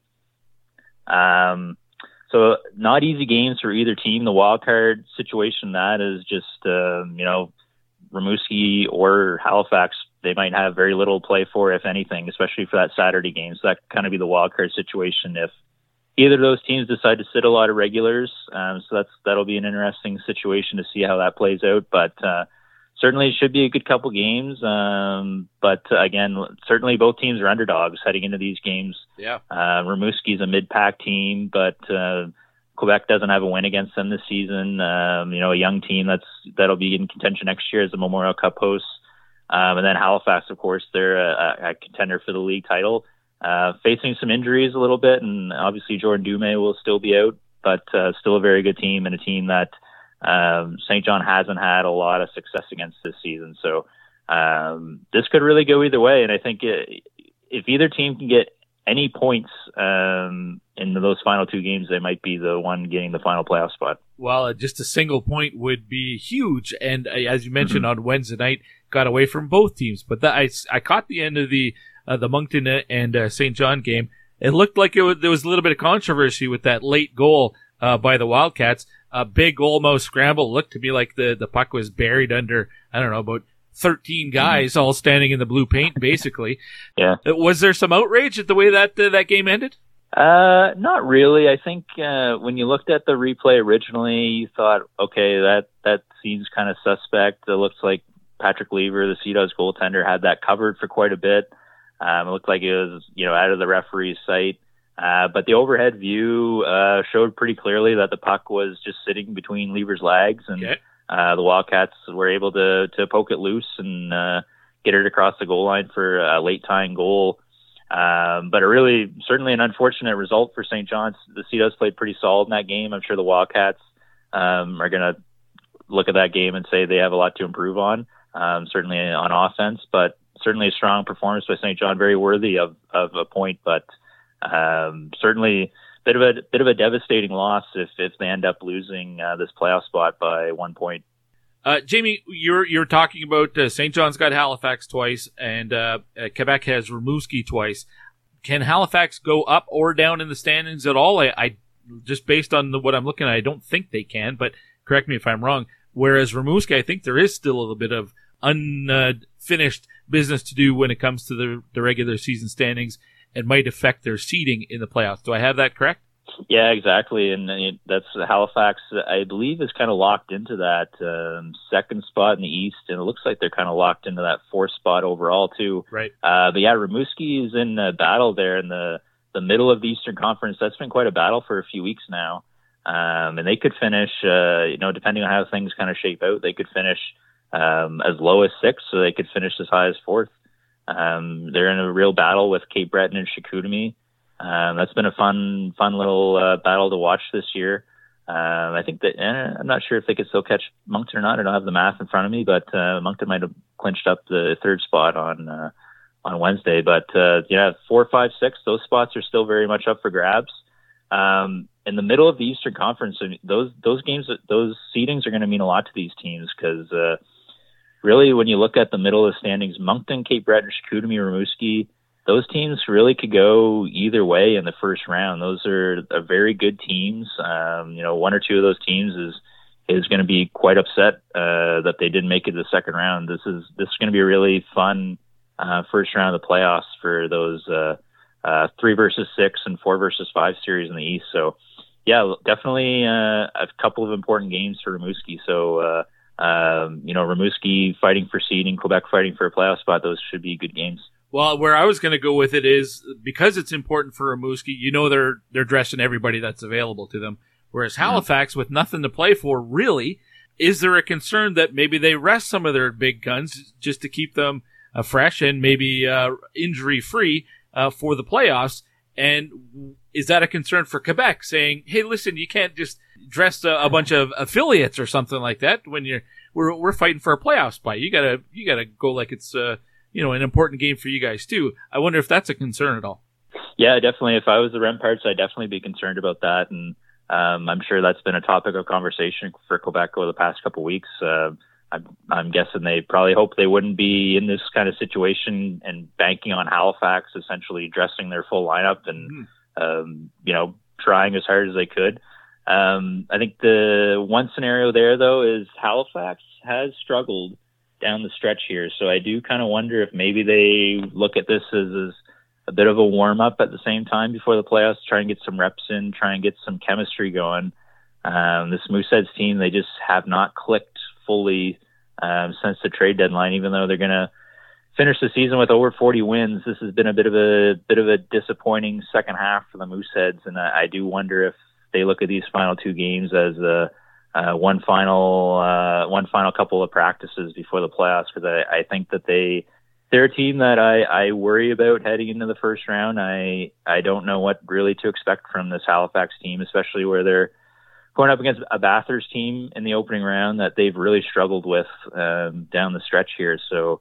Um, so not easy games for either team. The wild card situation, that is just, uh, you know, Rimouski or Halifax, they might have very little to play for, if anything, especially for that Saturday game. So that could kind of be the wild card situation if either of those teams decide to sit a lot of regulars. Um, so that's that'll be an interesting situation to see how that plays out. But uh, certainly it should be a good couple games. Um, but uh, again, certainly both teams are underdogs heading into these games. Yeah. Uh, Rimouski's a mid-pack team, but uh, Quebec doesn't have a win against them this season. Um, you know, a young team that's that'll be in contention next year as the Memorial Cup hosts. Um, and then Halifax, of course, they're a, a contender for the league title, uh, facing some injuries a little bit, and obviously Jordan Dumais will still be out, but uh, still a very good team and a team that um, Saint John hasn't had a lot of success against this season. So um, this could really go either way. And I think it, if either team can get any points um, in those final two games, they might be the one getting the final playoff spot. Well, uh, just a single point would be huge. And uh, as you mentioned mm-hmm. on Wednesday night, got away from both teams. But that, I, I caught the end of the uh, the Moncton and uh, Saint John game. It looked like it was, there was a little bit of controversy with that late goal uh, by the Wildcats. A big almost scramble. Looked to me like the, the puck was buried under, I don't know, about thirteen guys all standing in the blue paint, basically. Yeah. Was there some outrage at the way that uh, that game ended? Uh, not really. I think uh, when you looked at the replay originally, you thought, okay, that, that seems kind of suspect. It looks like Patrick Lever, the Sea Dogs goaltender, had that covered for quite a bit. Um, it looked like it was, you know, out of the referee's sight. Uh, but the overhead view uh, showed pretty clearly that the puck was just sitting between Lever's legs, and okay. uh, the Wildcats were able to to poke it loose and uh, get it across the goal line for a late tying goal. Um, but a really, certainly an unfortunate result for Saint John's. The Sea Dogs played pretty solid in that game. I'm sure the Wildcats um, are going to look at that game and say they have a lot to improve on, um, certainly on offense, but certainly a strong performance by Saint John, very worthy of, of a point, but um, certainly a bit of a bit of a devastating loss if, if they end up losing uh, this playoff spot by one point. Uh, Jamie, you're you're talking about uh, Saint John's got Halifax twice, and uh, uh, Quebec has Rimouski twice. Can Halifax go up or down in the standings at all? I, I just based on the, what I'm looking at, I don't think they can. But correct me if I'm wrong. Whereas Rimouski, I think there is still a little bit of unfinished uh, business to do when it comes to the, the regular season standings, and might affect their seeding in the playoffs. Do I have that correct? Yeah, exactly. And uh, that's Halifax, I believe, is kind of locked into that um, second spot in the East, and it looks like they're kind of locked into that fourth spot overall, too. Right. Uh, but yeah, Rimouski is in a battle there in the, the middle of the Eastern Conference. That's been quite a battle for a few weeks now. Um, and they could finish, uh, you know, depending on how things kind of shape out, they could finish um, as low as sixth, so they could finish as high as fourth. Um, they're in a real battle with Cape Breton and Chicoutimi. Um, that's been a fun, fun little uh, battle to watch this year. Um, I think that eh, I'm not sure if they could still catch Moncton or not. I don't have the math in front of me, but uh, Moncton might have clinched up the third spot on uh, on Wednesday. But uh, yeah, four, five, six, those spots are still very much up for grabs. Um, in the middle of the Eastern Conference, those those games, those seedings are going to mean a lot to these teams because uh, really, when you look at the middle of the standings, Moncton, Cape Breton, Chicoutimi, Rimouski, those teams really could go either way in the first round. Those are, are very good teams. Um, you know, one or two of those teams is is going to be quite upset uh, that they didn't make it to the second round. This is this is going to be a really fun uh, first round of the playoffs for those uh, uh, three versus six and four versus five series in the East. So, yeah, definitely uh, a couple of important games for Rimouski. So, uh, um, you know, Rimouski fighting for seeding, Quebec fighting for a playoff spot. Those should be good games. Well, where I was going to go with it is because it's important for Rimouski, you know they're they're dressing everybody that's available to them. Whereas Halifax, with nothing to play for, really, is there a concern that maybe they rest some of their big guns just to keep them uh, fresh and maybe uh, injury-free uh, for the playoffs? And is that a concern for Quebec, saying, hey, listen, you can't just dress a, a bunch of affiliates or something like that when you're we're we're fighting for a playoff spot. You gotta you gotta go like it's uh, you know, an important game for you guys too. I wonder if that's a concern at all. Yeah, definitely. If I was the Remparts, I'd definitely be concerned about that. And um, I'm sure that's been a topic of conversation for Quebec over the past couple of weeks. Uh, I'm, I'm guessing they probably hope they wouldn't be in this kind of situation and banking on Halifax, essentially dressing their full lineup and, mm-hmm. um, you know, trying as hard as they could. Um, I think the one scenario there, though, is Halifax has struggled down the stretch here. So I do kind of wonder if maybe they look at this as, as a bit of a warm-up at the same time before the playoffs, try and get some reps in, try and get some chemistry going. Um, this Mooseheads team, they just have not clicked fully um, since the trade deadline, even though they're going to finish the season with over forty wins. This has been a bit of a bit of a disappointing second half for the Mooseheads, and I, I do wonder if they look at these final two games as a Uh, one final, uh, one final couple of practices before the playoffs, because I, I think that they, they're a team that I, I worry about heading into the first round. I, I don't know what really to expect from this Halifax team, especially where they're going up against a Bathurst team in the opening round that they've really struggled with um, down the stretch here. So,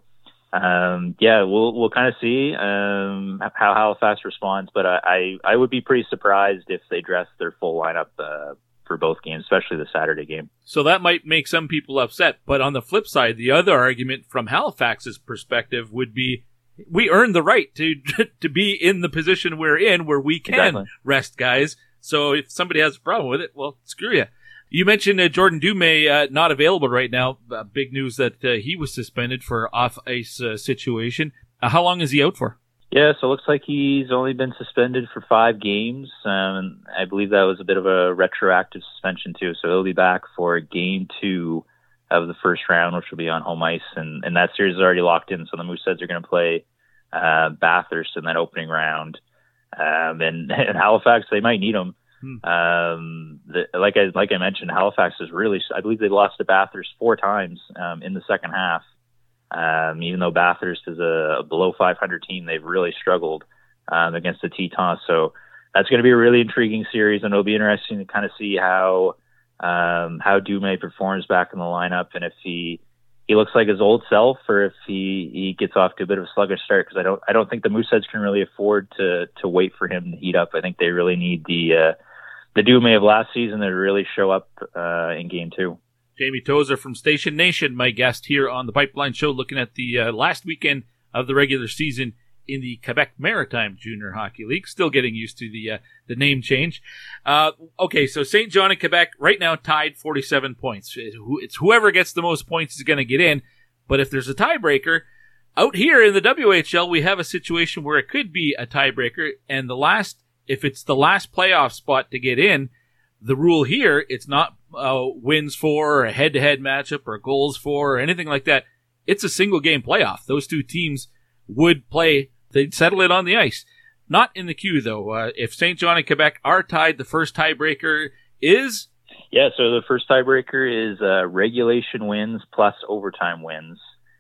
um, yeah, we'll we'll kind of see um, how Halifax responds. But I, I, I would be pretty surprised if they dress their full lineup uh, for both games, especially the Saturday game. So that might make some people upset. But on the flip side, the other argument from Halifax's perspective would be we earned the right to to be in the position we're in where we can exactly. rest guys. So if somebody has a problem with it, well, screw you. You mentioned uh, Jordan Dumais uh, not available right now. Uh, big news that uh, he was suspended for off-ice uh, situation. Uh, how long is he out for? Yeah, so it looks like he's only been suspended for five games. Um, I believe that was a bit of a retroactive suspension too. So he'll be back for game two of the first round, which will be on home ice. And, and that series is already locked in. So the Mooseheads are going to play uh, Bathurst in that opening round. Um, and, and Halifax, they might need him. Hmm. Um, the, like I like I mentioned, Halifax is really. I believe they lost to Bathurst four times um, in the second half. Um, even though Bathurst is a, a below five hundred team, they've really struggled um, against the Tetons. So that's going to be a really intriguing series, and it'll be interesting to kind of see how um, how Dumais performs back in the lineup, and if he. He looks like his old self, or if he, he gets off to a bit of a sluggish start, because I don't I don't think the Mooseheads can really afford to to wait for him to heat up. I think they really need the uh, the Dumais of last season to really show up uh, in game two. Jamie Tozer from Station Nation, my guest here on the Pipeline Show, looking at the uh, last weekend of the regular season in the Quebec Maritime Junior Hockey League. Still getting used to the uh, the name change. Uh, okay, so Saint John and Quebec right now tied forty-seven points. It's whoever gets the most points is going to get in. But if there's a tiebreaker, out here in the W H L, we have a situation where it could be a tiebreaker. And the last, if it's the last playoff spot to get in, the rule here, it's not uh, wins for or a head-to-head matchup or goals for or anything like that. It's a single game playoff. Those two teams would play, they'd settle it on the ice. Not in the queue, though. Uh, if Saint John and Quebec are tied, the first tiebreaker is? Yeah, so the first tiebreaker is uh, regulation wins plus overtime wins.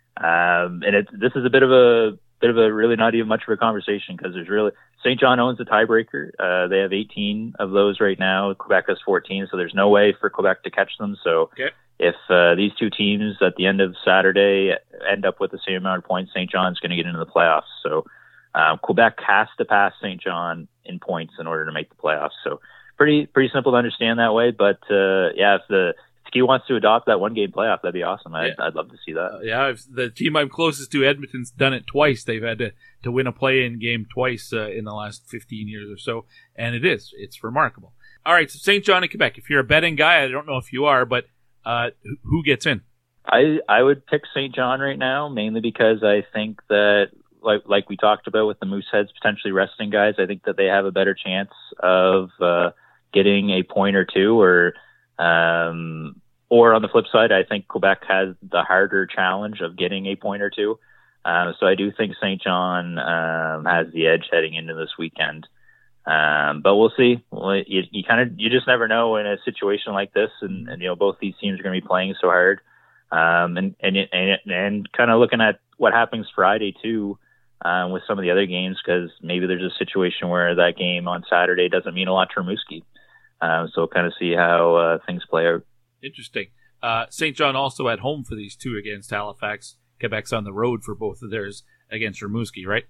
Um, and it, this is a bit of a bit of a really not even much of a conversation, because there's really Saint John owns the tiebreaker. Uh, they have eighteen of those right now. Quebec has fourteen, so there's no way for Quebec to catch them. So okay. If uh, these two teams at the end of Saturday end up with the same amount of points, Saint John's going to get into the playoffs. So um, Quebec has to pass Saint John in points in order to make the playoffs. So pretty pretty simple to understand that way. But uh, yeah, if the Ski wants to adopt that one game playoff, that'd be awesome. I'd, yeah. I'd love to see that. Uh, yeah, if the team I'm closest to, Edmonton's done it twice. They've had to, to win a play-in game twice uh, in the last fifteen years or so, and it is. It's remarkable. All right, so Saint John and Quebec. If you're a betting guy, I don't know if you are, but uh, who gets in? I I would pick Saint John right now, mainly because I think that, like like we talked about with the Mooseheads potentially resting guys, I think that they have a better chance of uh, getting a point or two, or um, or on the flip side, I think Quebec has the harder challenge of getting a point or two. Uh, so I do think Saint John um, has the edge heading into this weekend. Um, but we'll see. Well, you, you kind of you just never know in a situation like this, and, and you know both these teams are going to be playing so hard. Um, and and and, and kind of looking at what happens Friday too, um, with some of the other games, because maybe there's a situation where that game on Saturday doesn't mean a lot to Rimouski. Um, so we'll kind of see how uh, things play out. Interesting. Uh, Saint John also at home for these two against Halifax. Quebec's on the road for both of theirs against Rimouski, right?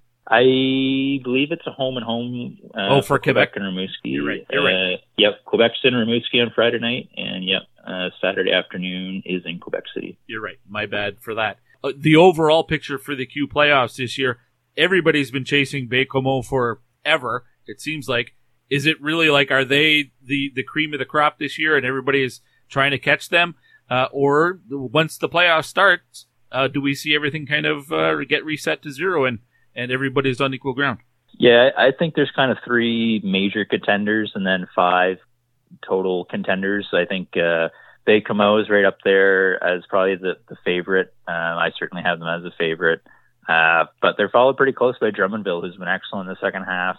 I believe it's a home and home. Uh, oh, for, for Quebec. Quebec and Rimouski. You're right. You're uh, right. Yep. Quebec's in Rimouski on Friday night, and yep, uh, Saturday afternoon is in Quebec City. You're right. My bad for that. Uh, the overall picture for the Q playoffs this year, everybody's been chasing Baie-Comeau forever, it seems like. Is it really like, are they the, the cream of the crop this year and everybody is trying to catch them? Uh, or once the playoffs starts, uh, do we see everything kind of uh, get reset to zero and, and everybody's on equal ground? Yeah, I think there's kind of three major contenders and then five total contenders. I think uh, Baie-Comeau is right up there as probably the, the favorite. Uh, I certainly have them as a favorite. Uh, but they're followed pretty close by Drummondville, who's been excellent in the second half.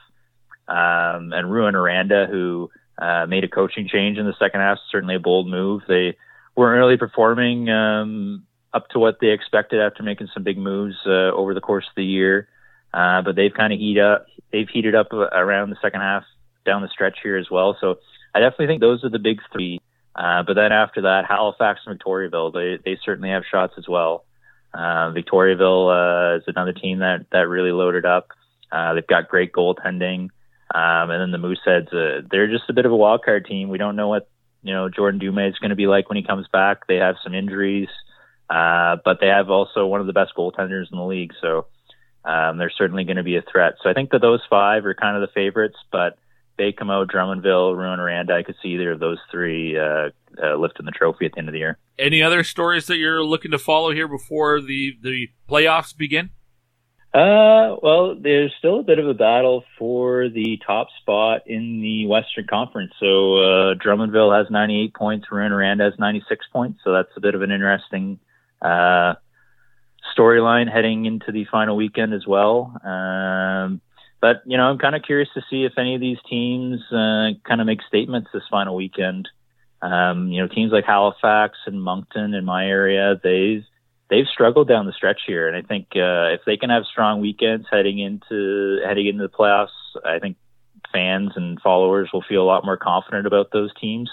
Um, and Rouyn-Noranda, who uh, made a coaching change in the second half, certainly a bold move. They weren't really performing um, up to what they expected after making some big moves uh, over the course of the year. Uh, but they've kind of heat up, they've heated up around the second half down the stretch here as well. So I definitely think those are the big three Uh, but then after that, Halifax and Victoriaville, they, they certainly have shots as well. Uh, Victoriaville uh, is another team that, that really loaded up. Uh, they've got great goaltending. Um, and then the Mooseheads, uh, they're just a bit of a wild card team. We don't know what, you know, Jordan Dumais is going to be like when he comes back. They have some injuries, uh, but they have also one of the best goaltenders in the league. So um, they're certainly going to be a threat. So I think that those five are kind of the favorites, but Baie-Comeau, Drummondville, Rouyn-Noranda, I could see either of those three uh, uh, lifting the trophy at the end of the year. Any other stories that you're looking to follow here before the, the playoffs begin? Uh, well, there's still a bit of a battle for the top spot in the Western Conference. So uh, Drummondville has ninety-eight points, Rouyn-Noranda has ninety-six points. So that's a bit of an interesting uh, storyline heading into the final weekend as well. Um, but, you know, I'm kind of curious to see if any of these teams uh, kind of make statements this final weekend. Um, you know, teams like Halifax and Moncton in my area, they've They've struggled down the stretch here, and I think uh, if they can have strong weekends heading into heading into the playoffs, I think fans and followers will feel a lot more confident about those teams.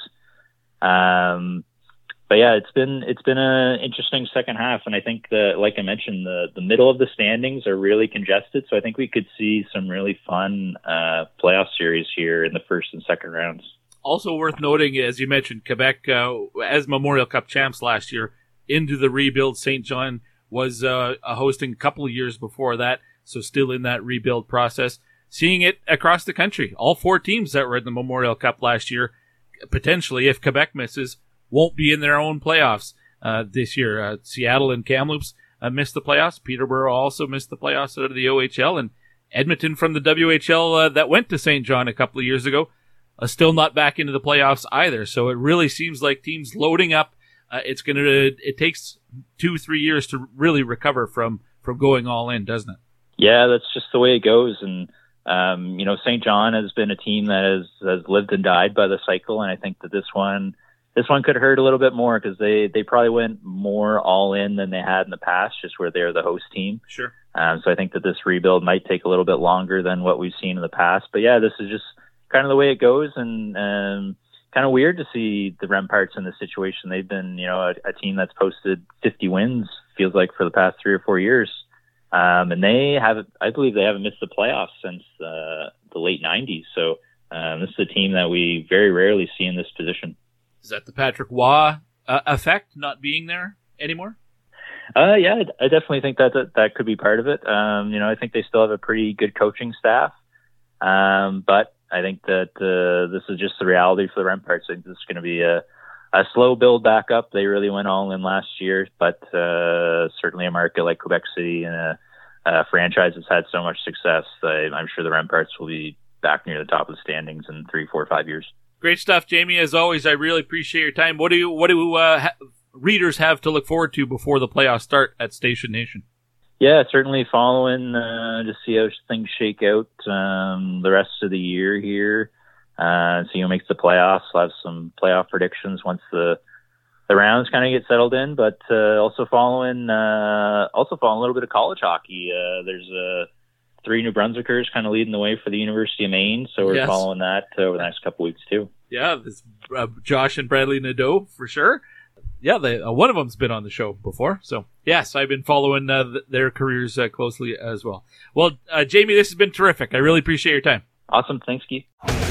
Um, but yeah, it's been it's been an interesting second half, and I think that, like I mentioned, the the middle of the standings are really congested. So I think we could see some really fun uh, playoff series here in the first and second rounds. Also worth noting, as you mentioned, Quebec uh, as Memorial Cup champs last year. Into the rebuild. Saint John was uh, hosting a couple of years before that, so still in that rebuild process. Seeing it across the country. All four teams that were in the Memorial Cup last year, potentially, if Quebec misses, won't be in their own playoffs uh, this year. Uh, Seattle and Kamloops uh, missed the playoffs. Peterborough also missed the playoffs out of the O H L, and Edmonton from the W H L uh, that went to Saint John a couple of years ago, uh, still not back into the playoffs either. So it really seems like teams loading up. Uh, it's going to, it takes two, three years to really recover from, from going all in, doesn't it? Yeah, that's just the way it goes. And, um, you know, Saint John has been a team that has, has lived and died by the cycle. And I think that this one, this one could hurt a little bit more because they, they probably went more all in than they had in the past, just where they're the host team. Sure. Um, so I think that this rebuild might take a little bit longer than what we've seen in the past. But yeah, this is just kind of the way it goes. And, um, kind of weird to see the Remparts in this situation. They've been, you know, a, a team that's posted fifty wins, feels like, for the past three or four years. Um, and they have, I believe they haven't missed the playoffs since uh, the late nineties. So um, this is a team that we very rarely see in this position. Is that the Patrick Waugh uh, effect, not being there anymore? Uh, yeah, I, I definitely think that, that that could be part of it. Um, you know, I think they still have a pretty good coaching staff. Um, but I think that uh, this is just the reality for the Remparts. I think this is going to be a, a slow build back up. They really went all in last year, but uh, certainly a market like Quebec City and a, a franchise that's had so much success, I, I'm sure the Remparts will be back near the top of the standings in three, four, five years. Great stuff, Jamie. As always, I really appreciate your time. What do you, what do uh, ha- readers have to look forward to before the playoffs start at Station Nation? Yeah, certainly following uh, to see how things shake out um, the rest of the year here. Uh, see who makes the playoffs. We'll have some playoff predictions once the the rounds kind of get settled in. But uh, also following uh, also following a little bit of college hockey. Uh, there's uh, three New Brunswickers kind of leading the way for the University of Maine, so we're yes. following that over the next couple weeks too. Yeah, this, uh, Josh and Bradley Nadeau for sure. Yeah, they, uh, one of them's been on the show before. So, yes, I've been following uh, th- their careers uh, closely as well. Well, uh, Jamie, this has been terrific. I really appreciate your time. Awesome. Thanks, Keith.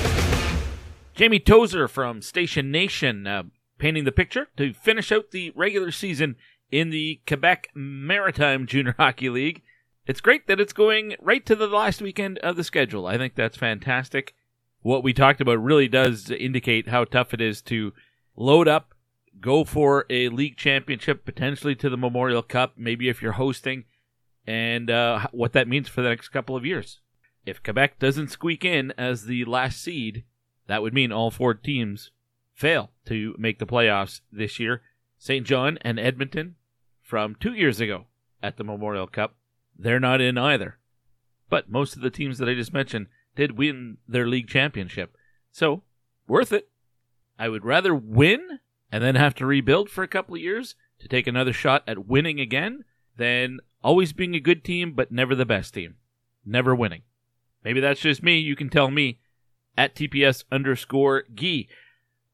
Jamie Tozer from Station Nation uh, painting the picture to finish out the regular season in the Quebec Maritime Junior Hockey League. It's great that it's going right to the last weekend of the schedule. I think that's fantastic. What we talked about really does indicate how tough it is to load up, go for a league championship, potentially to the Memorial Cup, maybe if you're hosting, and uh, what that means for the next couple of years. If Quebec doesn't squeak in as the last seed, that would mean all four teams fail to make the playoffs this year. Saint John and Edmonton from two years ago at the Memorial Cup, they're not in either. But most of the teams that I just mentioned did win their league championship. So, worth it. I would rather win and then have to rebuild for a couple of years to take another shot at winning again than always being a good team but never the best team. Never winning. Maybe that's just me. You can tell me at T P S underscore Guy.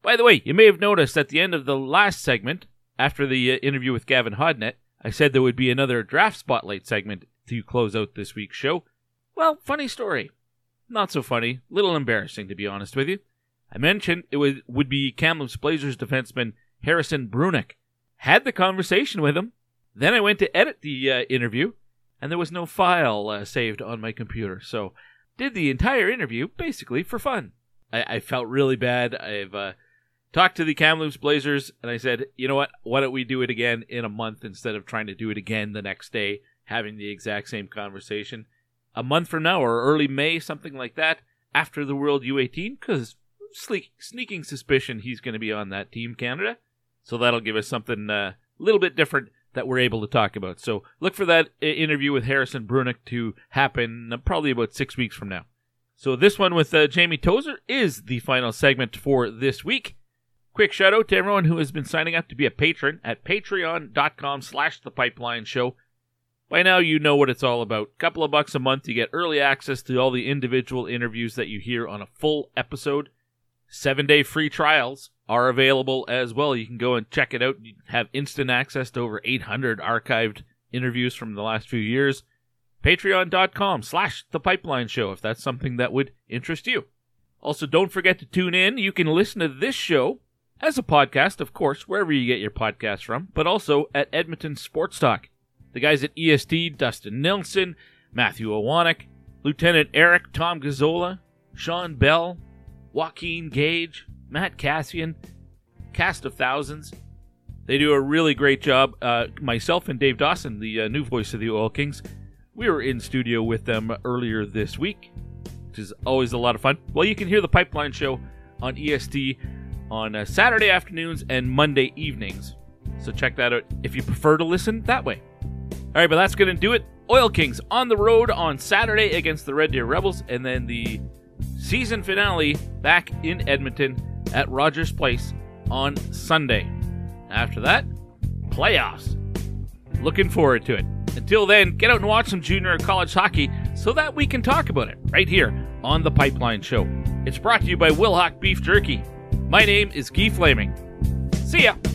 By the way, you may have noticed at the end of the last segment, after the uh, interview with Gavin Hodnett, I said there would be another draft spotlight segment to close out this week's show. Well, funny story. Not so funny. Little embarrassing, to be honest with you. I mentioned it would, would be Kamloops Blazers defenseman Harrison Brunick. Had the conversation with him. Then I went to edit the uh, interview, and there was no file uh, saved on my computer. So, did the entire interview basically for fun. I, I felt really bad. I've uh, talked to the Kamloops Blazers, and I said, you know what? Why don't we do it again in a month instead of trying to do it again the next day, having the exact same conversation. A month from now, or early May, something like that, after the World U eighteen, because sneaking suspicion he's going to be on that Team Canada. So that'll give us something a uh, little bit different that we're able to talk about. So look for that interview with Harrison Brunick to happen probably about six weeks from now. So this one with uh, Jamie Tozer is the final segment for this week. Quick shout out to everyone who has been signing up to be a patron at patreon.com slash the pipeline show. By now you know what it's all about. A couple of bucks a month, you get early access to all the individual interviews that you hear on a full episode. Seven-day free trials are available as well. You can go and check it out. You have instant access to over eight hundred archived interviews from the last few years. Patreon.com slash The Pipeline Show if that's something that would interest you. Also, don't forget to tune in. You can listen to this show as a podcast, of course, wherever you get your podcasts from, but also at Edmonton Sports Talk. The guys at E S T, Dustin Nelson, Matthew Owanek, Lieutenant Eric Tom Gazzola, Sean Bell, Joaquin Gage, Matt Cassian, cast of thousands. They do a really great job. Uh, myself and Dave Dawson, the uh, new voice of the Oil Kings, we were in studio with them earlier this week, which is always a lot of fun. Well, you can hear the Pipeline Show on E S T on uh, Saturday afternoons and Monday evenings. So check that out if you prefer to listen that way. All right, but that's going to do it. Oil Kings on the road on Saturday against the Red Deer Rebels, and then the season finale back in Edmonton at Rogers Place on Sunday. After that, playoffs. Looking forward to it. Until then, get out and watch some junior college hockey so that we can talk about it right here on The Pipeline Show. It's brought to you by Wilhauk Beef Jerky. My name is Guy Flaming. See ya!